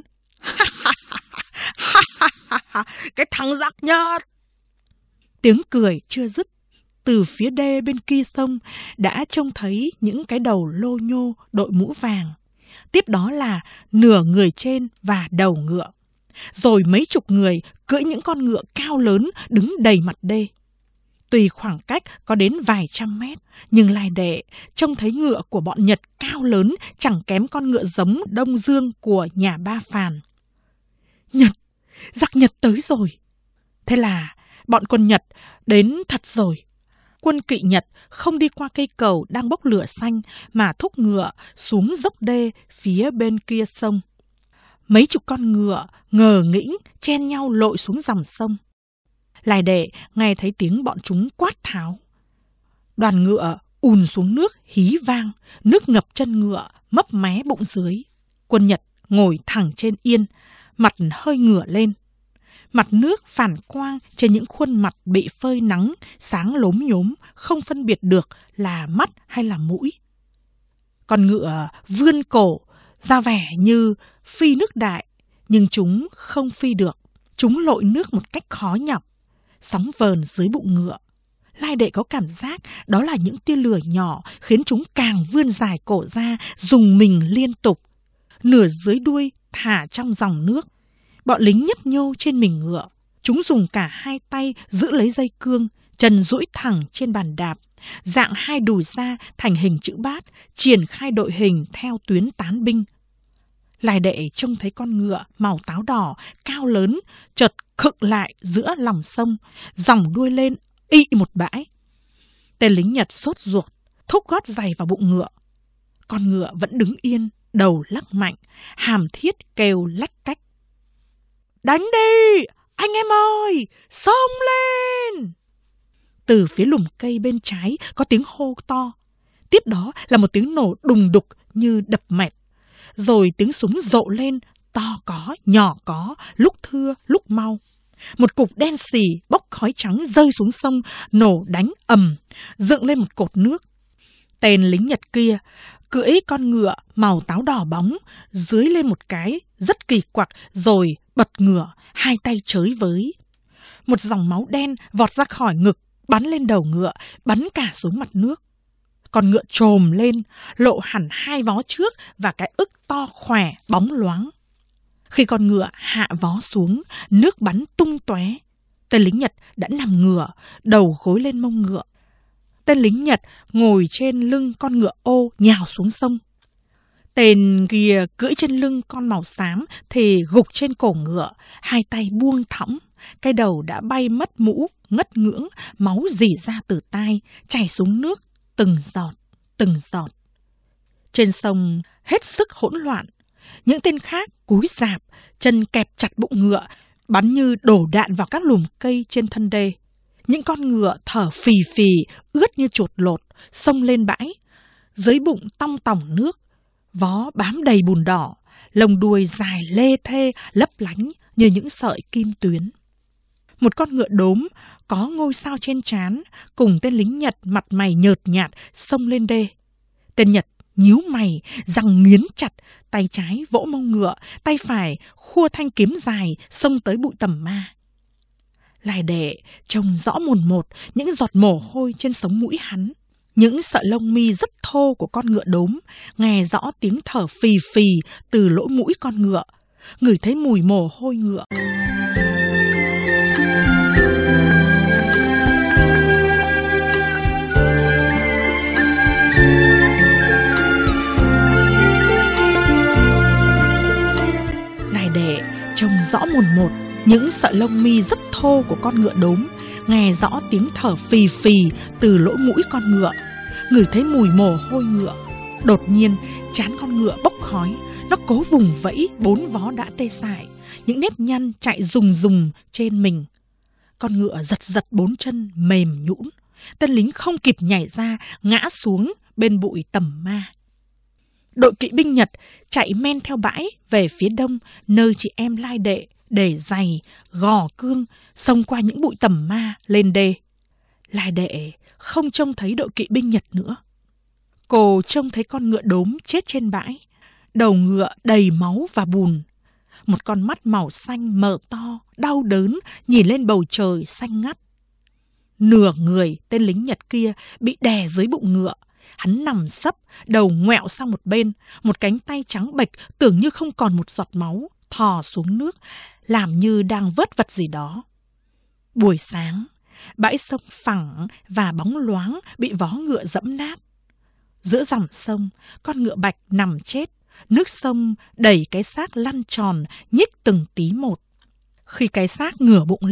Cái thằng giặc Nhật! Tiếng cười chưa dứt, từ phía đê bên kia sông đã trông thấy những cái đầu lô nhô đội mũ vàng. Tiếp đó là nửa người trên và đầu ngựa. Rồi mấy chục người cưỡi những con ngựa cao lớn đứng đầy mặt đê. Tùy khoảng cách có đến vài trăm mét, nhưng Lai Đệ trông thấy ngựa của bọn Nhật cao lớn chẳng kém con ngựa giống Đông Dương của nhà Ba Phàn. Nhật! Giặc Nhật tới rồi! Thế là bọn quân Nhật đến thật rồi. quân kỵ Nhật không đi qua cây cầu đang bốc lửa xanh mà thúc ngựa xuống dốc đê phía bên kia sông. Mấy chục con ngựa ngờ nghĩnh chen nhau lội xuống dòng sông. Lai Đệ nghe thấy tiếng bọn chúng quát tháo. Đoàn ngựa ùn xuống nước hí vang, nước ngập chân ngựa, mấp mé bụng dưới. Quân Nhật ngồi thẳng trên yên, mặt hơi ngửa lên. Mặt nước phản quang trên những khuôn mặt bị phơi nắng, sáng lốm nhốm, không phân biệt được là mắt hay là mũi. Con ngựa vươn cổ, ra vẻ như phi nước đại, nhưng chúng không phi được. Chúng lội nước một cách khó nhọc, sóng vờn dưới bụng ngựa. Lai Đệ có cảm giác đó là những tia lửa nhỏ khiến chúng càng vươn dài cổ ra, dùng mình liên tục. Nửa dưới đuôi thả trong dòng nước. Bọn lính nhấp nhô trên mình ngựa. Chúng dùng cả hai tay giữ lấy dây cương, chân duỗi thẳng trên bàn đạp, dạng hai đùi ra thành hình chữ bát, triển khai đội hình theo tuyến tán binh. Lai Đệ trông thấy con ngựa màu táo đỏ, cao lớn, chợt khựng lại giữa lòng sông, dòng đuôi lên ị một bãi. Tên lính Nhật sốt ruột, thúc gót giày vào bụng ngựa. Con ngựa vẫn đứng yên, đầu lắc mạnh, hàm thiết kêu lách cách. Đánh đi, anh em ơi, xông lên! Từ phía lùm cây bên trái có tiếng hô to. Tiếp đó là một tiếng nổ đùng đục như đập mẹt. Rồi tiếng súng rộ lên, to có, nhỏ có, lúc thưa, lúc mau. Một cục đen xì bốc khói trắng rơi xuống sông, nổ đánh ầm, dựng lên một cột nước. Tên lính Nhật kia cưỡi con ngựa màu táo đỏ bóng, dưới lên một cái rất kỳ quặc, rồi bật ngựa, hai tay chới với. Một dòng máu đen vọt ra khỏi ngực, bắn lên đầu ngựa, bắn cả xuống mặt nước. Con ngựa trồm lên, lộ hẳn hai vó trước và cái ức to khỏe, bóng loáng. Khi con ngựa hạ vó xuống, nước bắn tung tóe. Tên lính Nhật đã nằm ngửa, đầu gối lên mông ngựa. Tên lính Nhật ngồi trên lưng con ngựa ô nhào xuống sông. Tên kia cưỡi trên lưng con màu xám thì gục trên cổ ngựa, hai tay buông thõng. Cái đầu đã bay mất mũ, ngất ngưỡng, máu rỉ ra từ tai, chảy xuống nước, từng giọt, từng giọt. Trên sông hết sức hỗn loạn. Những tên khác cúi rạp, chân kẹp chặt bụng ngựa, bắn như đổ đạn vào các lùm cây trên thân đê. Những con ngựa thở phì phì, ướt như chuột lột, xông lên bãi. Dưới bụng tong tỏng nước, vó bám đầy bùn đỏ, lông đuôi dài lê thê, lấp lánh như những sợi kim tuyến. Một con ngựa đốm có ngôi sao trên trán cùng tên lính Nhật mặt mày nhợt nhạt xông lên đê. Tên Nhật nhíu mày, răng nghiến chặt, tay trái vỗ mông ngựa, tay phải khua thanh kiếm dài xông tới bụi tầm ma. Lai Đệ trông rõ mồn một những giọt mồ hôi trên sống mũi hắn, những sợi lông mi rất thô của con ngựa đốm, nghe rõ tiếng thở phì phì từ lỗ mũi con ngựa, ngửi thấy mùi mồ hôi ngựa. Lai Đệ trông rõ mồn một những sợi lông mi rất thô của con ngựa đốm, nghe rõ tiếng thở phì phì từ lỗ mũi con ngựa, ngửi thấy mùi mồ hôi ngựa. Đột nhiên, trán con ngựa bốc khói, nó cố vùng vẫy, bốn vó đã tê dại, những nếp nhăn chạy rùng rùng trên mình. Con ngựa giật giật bốn chân mềm nhũn, tên lính không kịp nhảy ra, ngã xuống bên bụi tầm ma. Đội kỵ binh Nhật chạy men theo bãi về phía đông, nơi chị em Lai Đệ để giày, gò cương, xông qua những bụi tầm ma lên đê. Lai Đệ không trông thấy đội kỵ binh Nhật nữa. Cô trông thấy con ngựa đốm chết trên bãi, đầu ngựa đầy máu và bùn. Một con mắt màu xanh mở to, đau đớn, nhìn lên bầu trời xanh ngắt. Nửa người tên lính Nhật kia bị đè dưới bụng ngựa. Hắn nằm sấp, đầu ngoẹo sang một bên, một cánh tay trắng bệch tưởng như không còn một giọt máu, thò xuống nước, làm như đang vớt vật gì đó. Buổi sáng, bãi sông phẳng và bóng loáng bị vó ngựa dẫm nát. Giữa dòng sông, con ngựa bạch nằm chết, nước sông đẩy cái xác lăn tròn, nhích từng tí một. Khi cái xác ngửa bụng lên,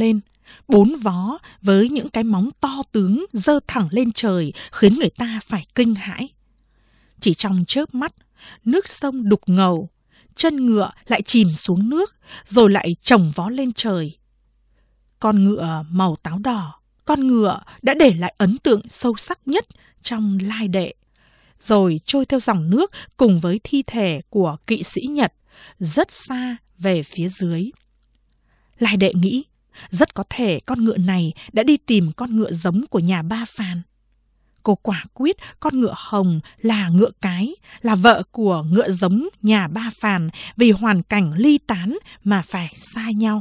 bốn vó với những cái móng to tướng giơ thẳng lên trời khiến người ta phải kinh hãi. Chỉ trong chớp mắt, nước sông đục ngầu, chân ngựa lại chìm xuống nước, rồi lại chồng vó lên trời. Con ngựa màu táo đỏ, con ngựa đã để lại ấn tượng sâu sắc nhất trong Lai Đệ, rồi trôi theo dòng nước cùng với thi thể của kỵ sĩ Nhật rất xa về phía dưới. Lai Đệ nghĩ, rất có thể con ngựa này đã đi tìm con ngựa giống của nhà Ba Phàn. Cô quả quyết con ngựa hồng là ngựa cái, là vợ của ngựa giống nhà Ba Phàn vì hoàn cảnh ly tán mà phải xa nhau.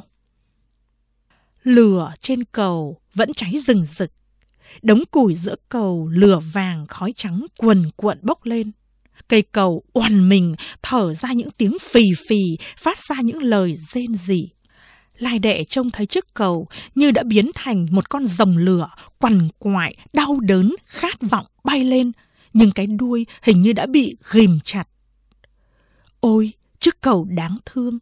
Lửa trên cầu vẫn cháy rừng rực. Đống củi giữa cầu lửa vàng khói trắng cuồn cuộn bốc lên. Cây cầu oằn mình thở ra những tiếng phì phì, phát ra những lời rên rỉ. Lai Đệ trông thấy chiếc cầu như đã biến thành một con rồng lửa, quằn quại, đau đớn, khát vọng bay lên, nhưng cái đuôi hình như đã bị ghìm chặt. Ôi, chiếc cầu đáng thương!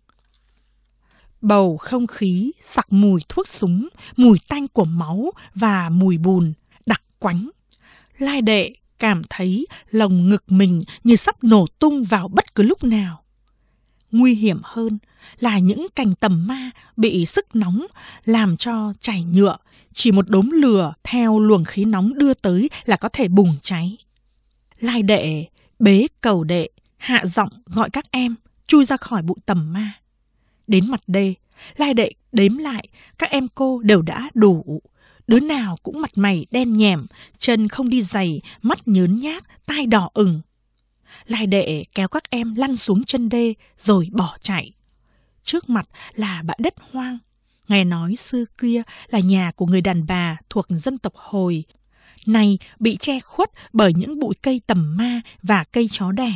Bầu không khí sặc mùi thuốc súng, mùi tanh của máu và mùi bùn đặc quánh. Lai Đệ cảm thấy lồng ngực mình như sắp nổ tung vào bất cứ lúc nào. Nguy hiểm hơn là những cành tầm ma bị sức nóng làm cho chảy nhựa, chỉ một đốm lửa theo luồng khí nóng đưa tới là có thể bùng cháy. Lai Đệ bế cầu đệ, hạ giọng gọi các em chui ra khỏi bụi tầm ma. Đến mặt đê, Lai Đệ đếm lại các em cô đều đã đủ. Đứa nào cũng mặt mày đen nhẻm, chân không đi giày, mắt nhớn nhác, tai đỏ ửng. Lai Đệ kéo các em lăn xuống chân đê rồi bỏ chạy. Trước mặt là bãi đất hoang. Nghe nói xưa kia là nhà của người đàn bà thuộc dân tộc Hồi, nay bị che khuất bởi những bụi cây tầm ma và cây chó đẻ.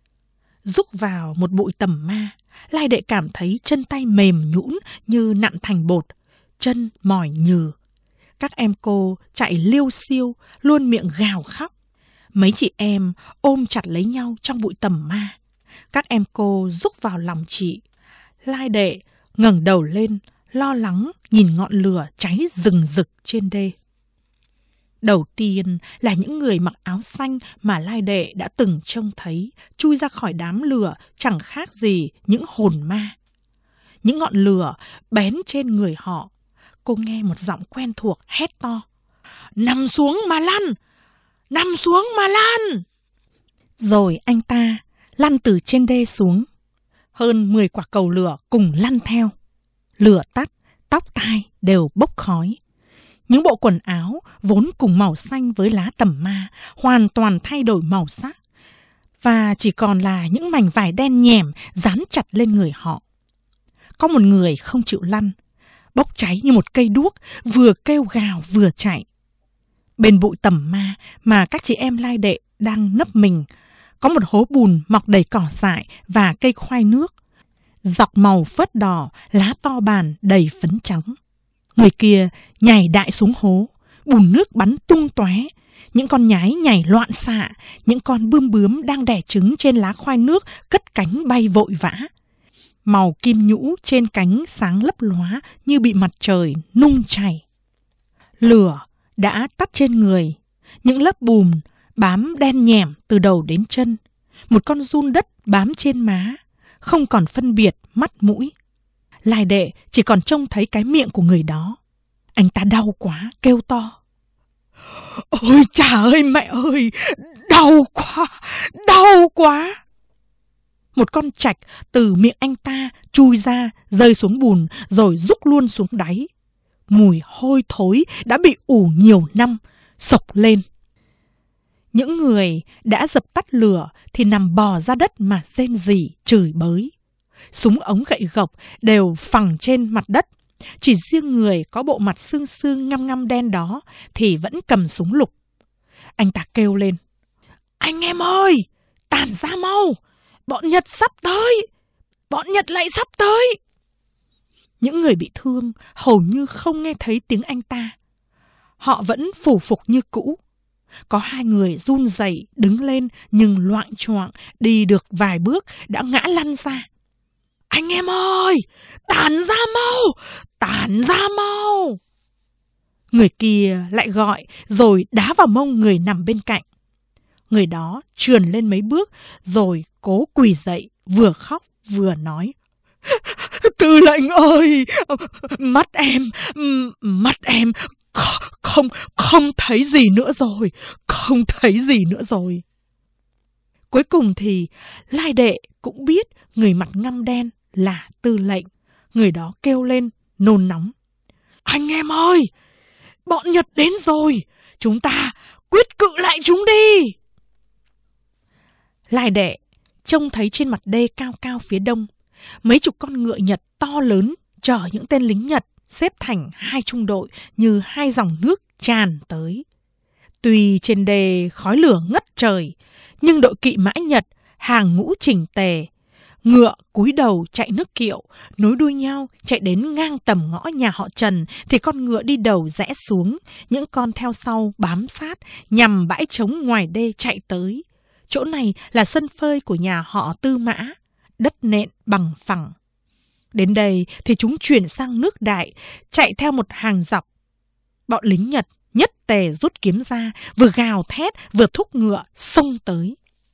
Rúc vào một bụi tầm ma, Lai Đệ cảm thấy chân tay mềm nhũn như nặn thành bột, chân mỏi nhừ. Các em cô chạy liêu xiêu, luôn miệng gào khóc. Mấy chị em ôm chặt lấy nhau trong bụi tầm ma. Các em cô rúc vào lòng chị. Lai Đệ ngẩng đầu lên, lo lắng nhìn ngọn lửa cháy rừng rực trên đê. Đầu tiên là những người mặc áo xanh mà Lai Đệ đã từng trông thấy chui ra khỏi đám lửa chẳng khác gì những hồn ma. Những ngọn lửa bén trên người họ. Cô nghe một giọng quen thuộc hét to: "Nằm xuống mà lăn! Nằm xuống mà lăn!" Rồi anh ta lăn từ trên đê xuống. Hơn mười quả cầu lửa cùng lăn theo. Lửa tắt, tóc tai đều bốc khói. Những bộ quần áo vốn cùng màu xanh với lá tầm ma hoàn toàn thay đổi màu sắc, và chỉ còn là những mảnh vải đen nhẻm dán chặt lên người họ. Có một người không chịu lăn, bốc cháy như một cây đuốc, vừa kêu gào vừa chạy. Bên bụi tầm ma mà các chị em Lai Đệ đang nấp mình, có một hố bùn mọc đầy cỏ dại và cây khoai nước. Dọc màu phớt đỏ, lá to bàn đầy phấn trắng. Người kia nhảy đại xuống hố, bùn nước bắn tung tóe. Những con nhái nhảy loạn xạ, những con bươm bướm đang đẻ trứng trên lá khoai nước cất cánh bay vội vã. Màu kim nhũ trên cánh sáng lấp lóa như bị mặt trời nung chảy. Lửa đã tắt trên người, những lớp bùn bám đen nhẻm từ đầu đến chân. Một con giun đất bám trên má, không còn phân biệt mắt mũi. Lai Đệ chỉ còn trông thấy cái miệng của người đó. Anh ta đau quá, kêu to: "Ôi cha ơi mẹ ơi, đau quá, đau quá!" Một con trạch từ miệng anh ta chui ra, rơi xuống bùn rồi rúc luôn xuống đáy. Mùi hôi thối đã bị ủ nhiều năm, sộc lên. Những người đã dập tắt lửa thì nằm bò ra đất mà rên rỉ, chửi bới. Súng ống gậy gộc đều phẳng trên mặt đất. Chỉ riêng người có bộ mặt xương xương ngăm ngăm đen đó thì vẫn cầm súng lục. Anh ta kêu lên: "Anh em ơi, tản ra mau! Bọn Nhật sắp tới! Bọn Nhật lại sắp tới!" Những người bị thương hầu như không nghe thấy tiếng anh ta. Họ vẫn phủ phục như cũ. Có hai người run rẩy đứng lên nhưng loạng choạng đi được vài bước đã ngã lăn ra. "Anh em ơi, tản ra mau! Tản ra mau!" Người kia lại gọi rồi đá vào mông người nằm bên cạnh. Người đó trườn lên mấy bước rồi cố quỳ dậy, vừa khóc vừa nói: Tư lệnh ơi, mắt em, mắt em không, không thấy gì nữa rồi, không thấy gì nữa rồi. Cuối cùng thì Lai Đệ cũng biết người mặt ngăm đen là Tư lệnh. Người đó kêu lên nôn nóng: Anh em ơi, bọn Nhật đến rồi, chúng ta quyết cự lại chúng đi. Lai Đệ trông thấy trên mặt đê cao cao phía đông, mấy chục con ngựa Nhật to lớn chở những tên lính Nhật xếp thành hai trung đội như hai dòng nước tràn tới. Tuy trên đê khói lửa ngất trời, nhưng đội kỵ mã Nhật hàng ngũ chỉnh tề, ngựa cúi đầu chạy nước kiệu, nối đuôi nhau chạy đến ngang tầm ngõ nhà họ Trần, thì con ngựa đi đầu rẽ xuống, những con theo sau bám sát nhằm bãi trống ngoài đê chạy tới. Chỗ này là sân phơi của nhà họ Tư Mã, đất nện bằng phẳng. Đến đây thì chúng chuyển sang nước Đại, chạy theo một hàng dọc. Bọn lính Nhật nhất tề rút kiếm ra, vừa gào thét vừa thúc ngựa xông tới.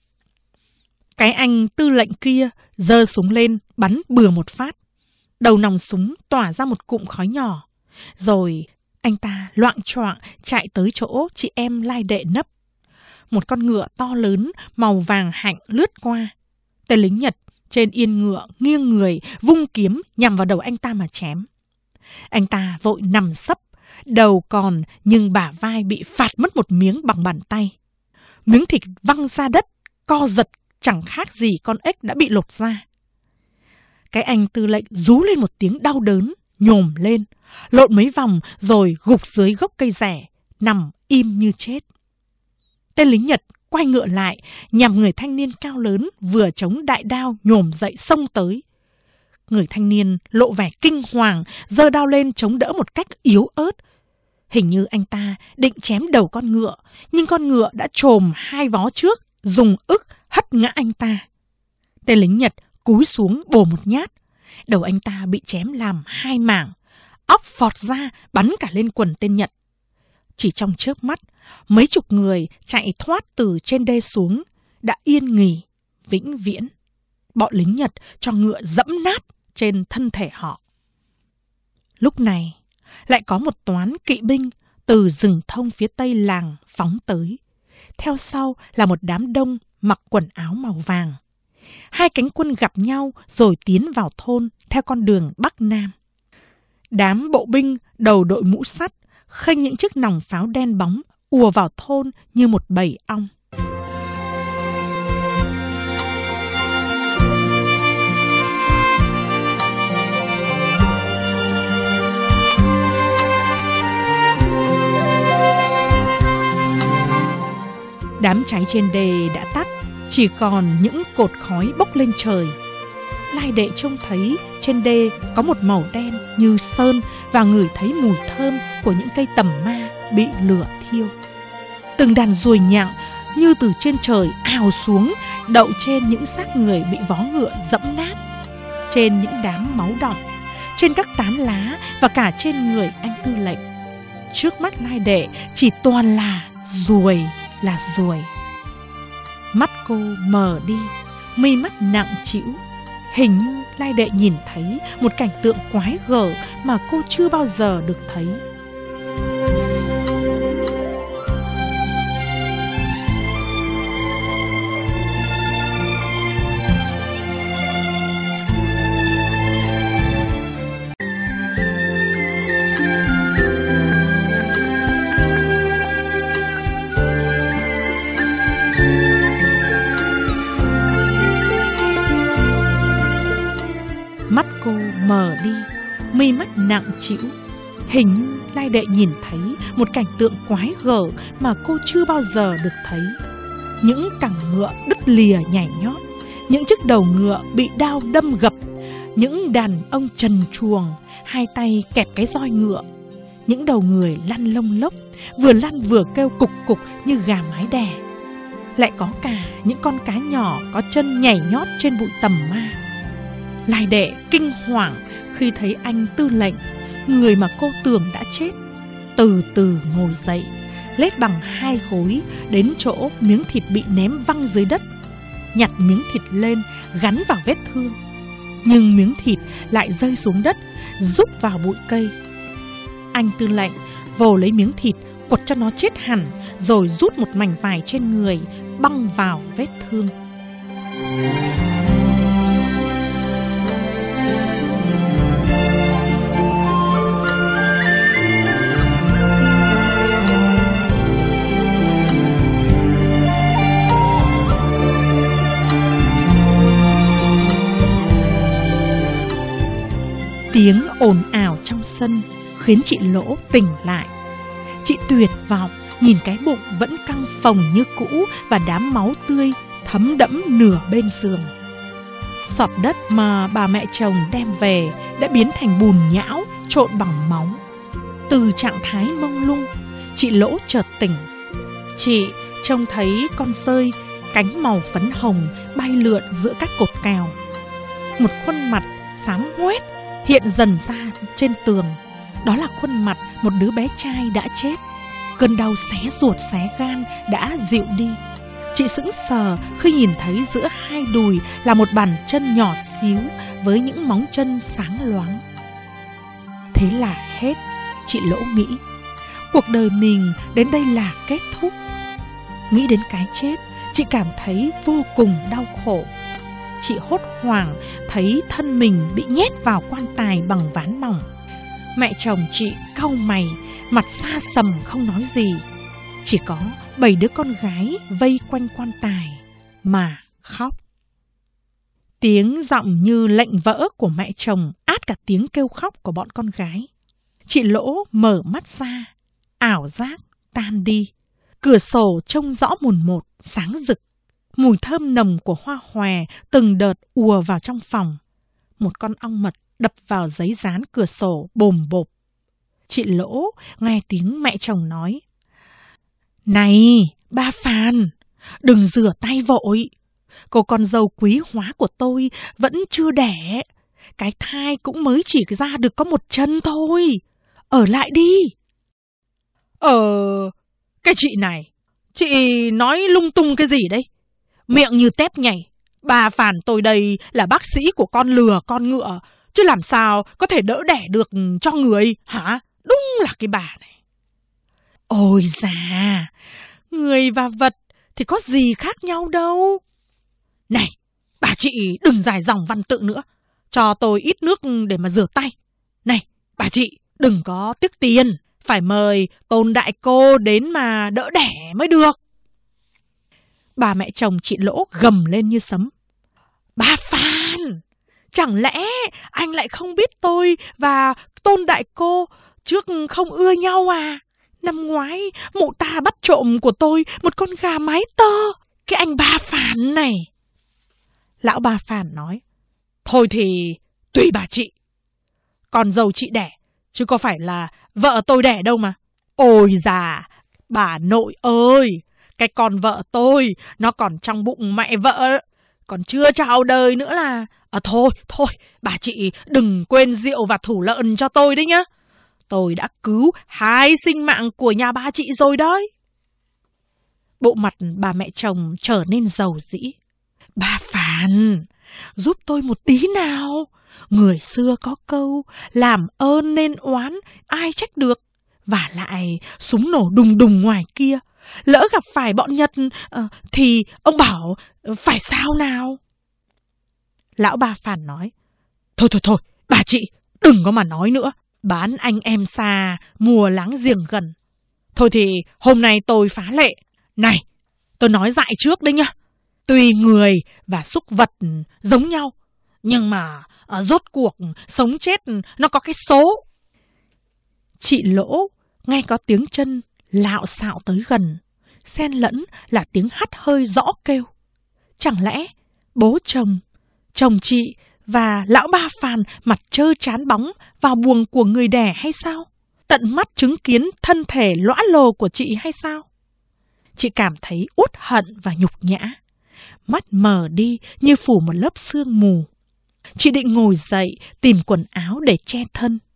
Cái anh tư lệnh kia giơ súng lên bắn bừa một phát. Đầu nòng súng tỏa ra một cụm khói nhỏ. Rồi anh ta loạng choạng chạy tới chỗ chị em Lai Đệ nấp. Một con ngựa to lớn màu vàng hạnh lướt qua. Tên lính Nhật trên yên ngựa nghiêng người vung kiếm nhằm vào đầu anh ta mà chém. Anh ta vội nằm sấp, đầu còn nhưng bả vai bị phạt mất một miếng bằng bàn tay. Miếng thịt văng ra đất, co giật chẳng khác gì con ếch đã bị lột ra. Cái anh tư lệnh rú lên một tiếng đau đớn, nhổm lên, lộn mấy vòng rồi gục dưới gốc cây rẻ, nằm im như chết. Tên lính Nhật quay ngựa lại, nhằm người thanh niên cao lớn vừa chống đại đao nhổm dậy xông tới. Người thanh niên lộ vẻ kinh hoàng, giơ đao lên chống đỡ một cách yếu ớt. Hình như anh ta định chém đầu con ngựa, nhưng con ngựa đã chồm hai vó trước, dùng ức hất ngã anh ta. Tên lính Nhật cúi xuống bổ một nhát, đầu anh ta bị chém làm hai mảng, óc phọt ra bắn cả lên quần tên Nhật. Chỉ trong chớp mắt, mấy chục người chạy thoát từ trên đê xuống đã yên nghỉ vĩnh viễn. Bọn lính Nhật cho ngựa dẫm nát trên thân thể họ. Lúc này lại có một toán kỵ binh từ rừng thông phía tây làng phóng tới. Theo sau là một đám đông mặc quần áo màu vàng. Hai cánh quân gặp nhau rồi tiến vào thôn theo con đường Bắc Nam. Đám bộ binh đầu đội mũ sắt, khênh những chiếc nòng pháo đen bóng ùa vào thôn như một bầy ong. Đám cháy trên đê đã tắt, chỉ còn những cột khói bốc lên trời. Lai Đệ trông thấy trên đê có một màu đen như sơn và ngửi thấy mùi thơm của những cây tầm ma bị lửa thiêu. Từng đàn ruồi nhặng như từ trên trời ào xuống, đậu trên những xác người bị vó ngựa dẫm nát, trên những đám máu đọng, trên các tán lá và cả trên người anh tư lệnh. Trước mắt Lai Đệ chỉ toàn là ruồi, là ruồi. Mắt cô mờ đi, mi mắt nặng trĩu. Hình như Lai Đệ nhìn thấy một cảnh tượng quái gở mà cô chưa bao giờ được thấy. Mắt cô mờ đi, mi mắt nặng trĩu. Hình như Lai Đệ nhìn thấy một cảnh tượng quái gở mà cô chưa bao giờ được thấy. Những cẳng ngựa đứt lìa nhảy nhót, những chiếc đầu ngựa bị đao đâm gập, những đàn ông trần truồng, hai tay kẹp cái roi ngựa, những đầu người lăn lông lốc, vừa lăn vừa kêu cục cục như gà mái đẻ. Lại có cả những con cá nhỏ có chân nhảy nhót trên bụi tầm ma. Lai Đệ kinh hoàng khi thấy anh tư lệnh, người mà cô tưởng đã chết, từ từ ngồi dậy, lết bằng hai gối đến chỗ miếng thịt bị ném văng dưới đất, nhặt miếng thịt lên gắn vào vết thương. Nhưng miếng thịt lại rơi xuống đất, rúc vào bụi cây. Anh tư lệnh vồ lấy miếng thịt, quật cho nó chết hẳn, rồi rút một mảnh vải trên người, băng vào vết thương. Tiếng ồn ào trong sân khiến chị Lỗ tỉnh lại. Chị tuyệt vọng nhìn cái bụng vẫn căng phồng như cũ và đám máu tươi thấm đẫm nửa bên sườn. Sọt đất mà bà mẹ chồng đem về đã biến thành bùn nhão trộn bằng máu. Từ trạng thái mông lung, chị Lỗ chợt tỉnh. Chị trông thấy con sơi cánh màu phấn hồng bay lượn giữa các cột cào. Một khuôn mặt xám ngoét hiện dần ra trên tường. Đó là khuôn mặt một đứa bé trai đã chết. Cơn đau xé ruột xé gan đã dịu đi. Chị sững sờ khi nhìn thấy giữa hai đùi là một bàn chân nhỏ xíu với những móng chân sáng loáng. Thế là hết, chị Lỗ nghĩ. Cuộc đời mình đến đây là kết thúc. Nghĩ đến cái chết, chị cảm thấy vô cùng đau khổ. Chị hốt hoảng thấy thân mình bị nhét vào quan tài bằng ván mỏng. Mẹ chồng chị cau mày, mặt xa sầm không nói gì. Chỉ có bảy đứa con gái vây quanh quan tài mà khóc. Tiếng giọng như lệnh vỡ của mẹ chồng át cả tiếng kêu khóc của bọn con gái. Chị Lỗ mở mắt ra, ảo giác tan đi. Cửa sổ trông rõ mồn một, sáng rực. Mùi thơm nồng của hoa hòe từng đợt ùa vào trong phòng. Một con ong mật đập vào giấy dán cửa sổ bồm bộp. Chị Lỗ nghe tiếng mẹ chồng nói: "Này, ba Phan, đừng rửa tay vội. Cô con dâu quý hóa của tôi vẫn chưa đẻ. Cái thai cũng mới chỉ ra được có một chân thôi. Ở lại đi." Ờ, cái chị này, chị nói lung tung cái gì đấy? Miệng như tép nhảy. Bà Phan tôi đây là bác sĩ của con lừa con ngựa, chứ làm sao có thể đỡ đẻ được cho người, hả? Đúng là cái bà này. Ôi già, người và vật thì có gì khác nhau đâu. Này, bà chị đừng dài dòng văn tự nữa. Cho tôi ít nước để mà rửa tay. Này, bà chị đừng có tiếc tiền. Phải mời Tôn đại cô đến mà đỡ đẻ mới được. Bà mẹ chồng chị Lỗ gầm lên như sấm: "Bà Phan, chẳng lẽ anh lại không biết tôi và Tôn đại cô trước không ưa nhau à? Năm ngoái mụ ta bắt trộm của tôi một con gà mái tơ. Cái anh ba Phan này." Lão ba Phan nói: "Thôi thì tùy bà chị. Con dâu chị đẻ, chứ có phải là vợ tôi đẻ đâu mà. Ôi già, bà nội ơi, cái con vợ tôi nó còn trong bụng mẹ vợ, còn chưa chào đời nữa là... À thôi, thôi, bà chị đừng quên rượu và thủ lợn cho tôi đấy nhá. Tôi đã cứu hai sinh mạng của nhà ba chị rồi đấy." Bộ mặt bà mẹ chồng trở nên rầu rĩ. "Bà Phan, giúp tôi một tí nào. Người xưa có câu, làm ơn nên oán, ai trách được. Vả lại, súng nổ đùng đùng ngoài kia. Lỡ gặp phải bọn Nhật, uh, thì ông bảo phải sao nào?" Lão ba Phan nói: Thôi thôi thôi, bà chị đừng có mà nói nữa. Bán anh em xa, mua láng giềng gần. Thôi thì hôm nay tôi phá lệ. Này, tôi nói dại trước đấy nhá. Tuy người và súc vật giống nhau, nhưng mà à, rốt cuộc sống chết nó có cái số. Chị Lỗ nghe có tiếng chân lạo xạo tới gần, xen lẫn là tiếng hắt hơi rõ kêu. Chẳng lẽ bố chồng, chồng chị và lão ba Phan mặt trơ trán bóng vào buồng của người đẻ hay sao? Tận mắt chứng kiến thân thể lõa lồ của chị hay sao? Chị cảm thấy uất hận và nhục nhã. Mắt mờ đi như phủ một lớp sương mù. Chị định ngồi dậy tìm quần áo để che thân.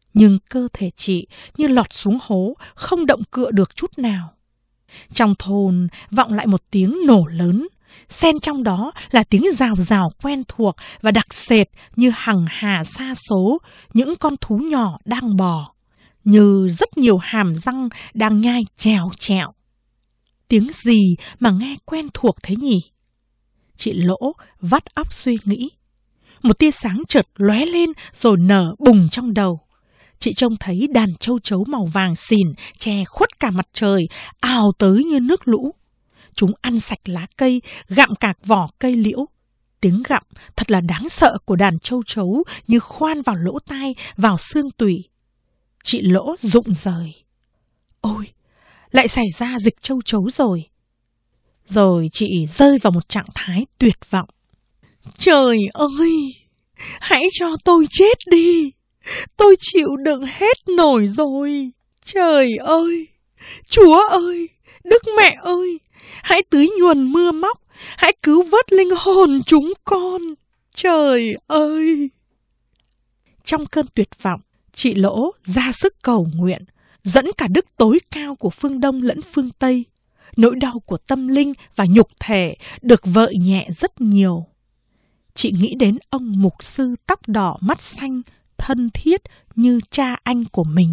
Nhưng cơ thể chị như lọt xuống hố, không động cựa được chút nào. Trong thôn vọng lại một tiếng nổ lớn, xen trong đó là tiếng rào rào quen thuộc và đặc sệt như hằng hà sa số những con thú nhỏ đang bò, như rất nhiều hàm răng đang nhai chèo chẹo. Tiếng gì mà nghe quen thuộc thế nhỉ? Chị Lỗ vắt óc suy nghĩ. Một tia sáng chợt lóe lên rồi nở bùng trong đầu. Chị trông thấy đàn châu chấu màu vàng xìn che khuất cả mặt trời, ào tới như nước lũ. Chúng ăn sạch lá cây, gặm cả vỏ cây liễu. Tiếng gặm thật là đáng sợ của đàn châu chấu như khoan vào lỗ tai, vào xương tủy. Chị Lỗ rụng rời. Ôi, lại xảy ra dịch châu chấu rồi. Rồi chị rơi vào một trạng thái tuyệt vọng. Trời ơi, hãy cho tôi chết đi. Tôi chịu đựng hết nổi rồi. Trời ơi, Chúa ơi, Đức Mẹ ơi, hãy tưới nhuần mưa móc, hãy cứu vớt linh hồn chúng con. Trời ơi. Trong cơn tuyệt vọng, chị Lỗ ra sức cầu nguyện, dẫn cả đức tối cao của phương Đông lẫn phương Tây. Nỗi đau của tâm linh và nhục thể được vợi nhẹ rất nhiều. Chị nghĩ đến ông mục sư tóc đỏ mắt xanh, thân thiết như cha anh của mình.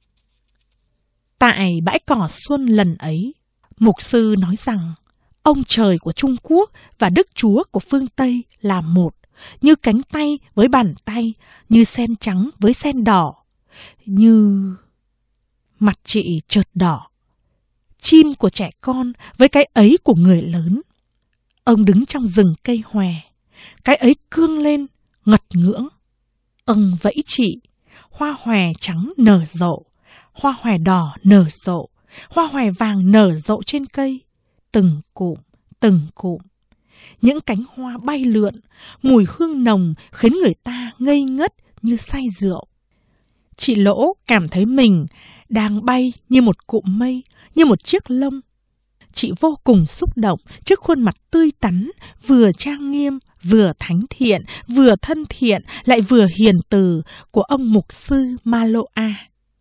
Tại bãi cỏ xuân lần ấy, mục sư nói rằng ông trời của Trung Quốc và Đức Chúa của phương Tây là một, như cánh tay với bàn tay, như sen trắng với sen đỏ, như... Mặt chị chợt đỏ. Chim của trẻ con với cái ấy của người lớn. Ông đứng trong rừng cây hòe, cái ấy cương lên, ngật ngưỡng. Ông vẫy chị, hoa hòe trắng nở rộ, hoa hòe đỏ nở rộ, hoa hòe vàng nở rộ trên cây, từng cụm, từng cụm. Những cánh hoa bay lượn, mùi hương nồng khiến người ta ngây ngất như say rượu. Chị Lỗ cảm thấy mình đang bay như một cụm mây, như một chiếc lông. Chị vô cùng xúc động trước khuôn mặt tươi tắn, vừa trang nghiêm, vừa thánh thiện, vừa thân thiện, lại vừa hiền từ của ông mục sư Maloa.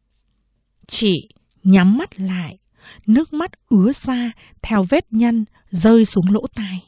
Chị nhắm mắt lại, nước mắt ứa ra theo vết nhăn rơi xuống lỗ tai.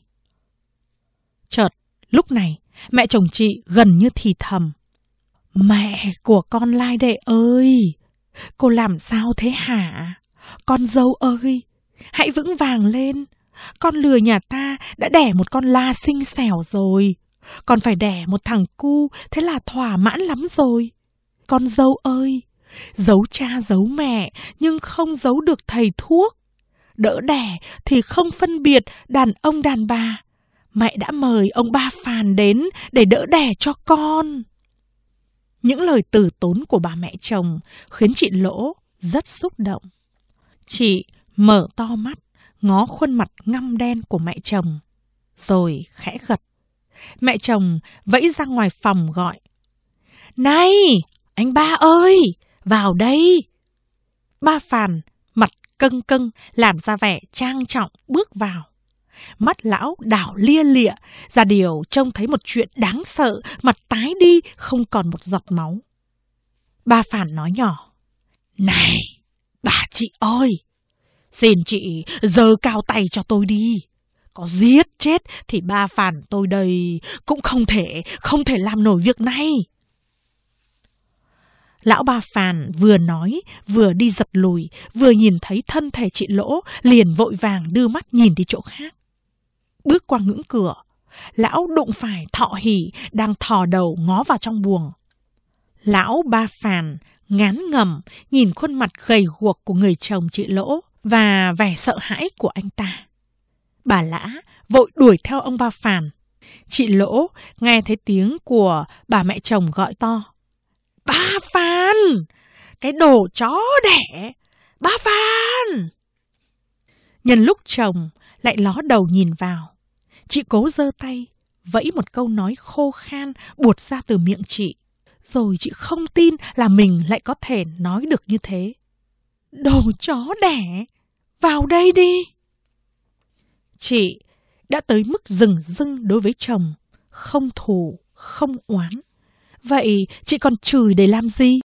Chợt, lúc này, mẹ chồng chị gần như thì thầm. Mẹ của con Lai Đệ ơi! Cô làm sao thế hả? Con dâu ơi! Hãy vững vàng lên! Con lừa nhà ta đã đẻ một con la xinh xẻo rồi. Con phải đẻ một thằng cu, thế là thỏa mãn lắm rồi. Con dâu ơi! Giấu cha giấu mẹ, nhưng không giấu được thầy thuốc. Đỡ đẻ thì không phân biệt đàn ông đàn bà. Mẹ đã mời ông Ba Phàn đến để đỡ đẻ cho con. Những lời từ tốn của bà mẹ chồng khiến chị Lỗ rất xúc động. Chị mở to mắt, ngó khuôn mặt ngăm đen của mẹ chồng, rồi khẽ gật. Mẹ chồng vẫy ra ngoài phòng gọi. Này, anh Ba ơi, vào đây. Ba Phàn, mặt câng câng, làm ra vẻ trang trọng bước vào. Mắt lão đảo lia lịa, ra điều trông thấy một chuyện đáng sợ, mặt tái đi không còn một giọt máu. Ba Phàn nói nhỏ. Này, bà chị ơi, xin chị giơ cao tay cho tôi đi. Có giết chết thì ba Phàn tôi đây cũng không thể, không thể làm nổi việc này. Lão Ba Phàn vừa nói, vừa đi giật lùi, vừa nhìn thấy thân thể chị Lỗ, liền vội vàng đưa mắt nhìn đi chỗ khác. Bước qua ngưỡng cửa, lão đụng phải Thọ Hỉ đang thò đầu ngó vào trong buồng. Lão Ba Phàn ngán ngẩm nhìn khuôn mặt gầy guộc của người chồng chị Lỗ và vẻ sợ hãi của anh ta. Bà Lã vội đuổi theo ông Ba Phàn. Chị Lỗ nghe thấy tiếng của bà mẹ chồng gọi to. Ba Phàn! Cái đồ chó đẻ! Ba Phàn! Nhân lúc chồng lại ló đầu nhìn vào, chị cố giơ tay, vẫy một câu nói khô khan buột ra từ miệng chị. Rồi chị không tin là mình lại có thể nói được như thế. Đồ chó đẻ! Vào đây đi! Chị đã tới mức dửng dưng đối với chồng, không thù, không oán. Vậy chị còn chửi để làm gì?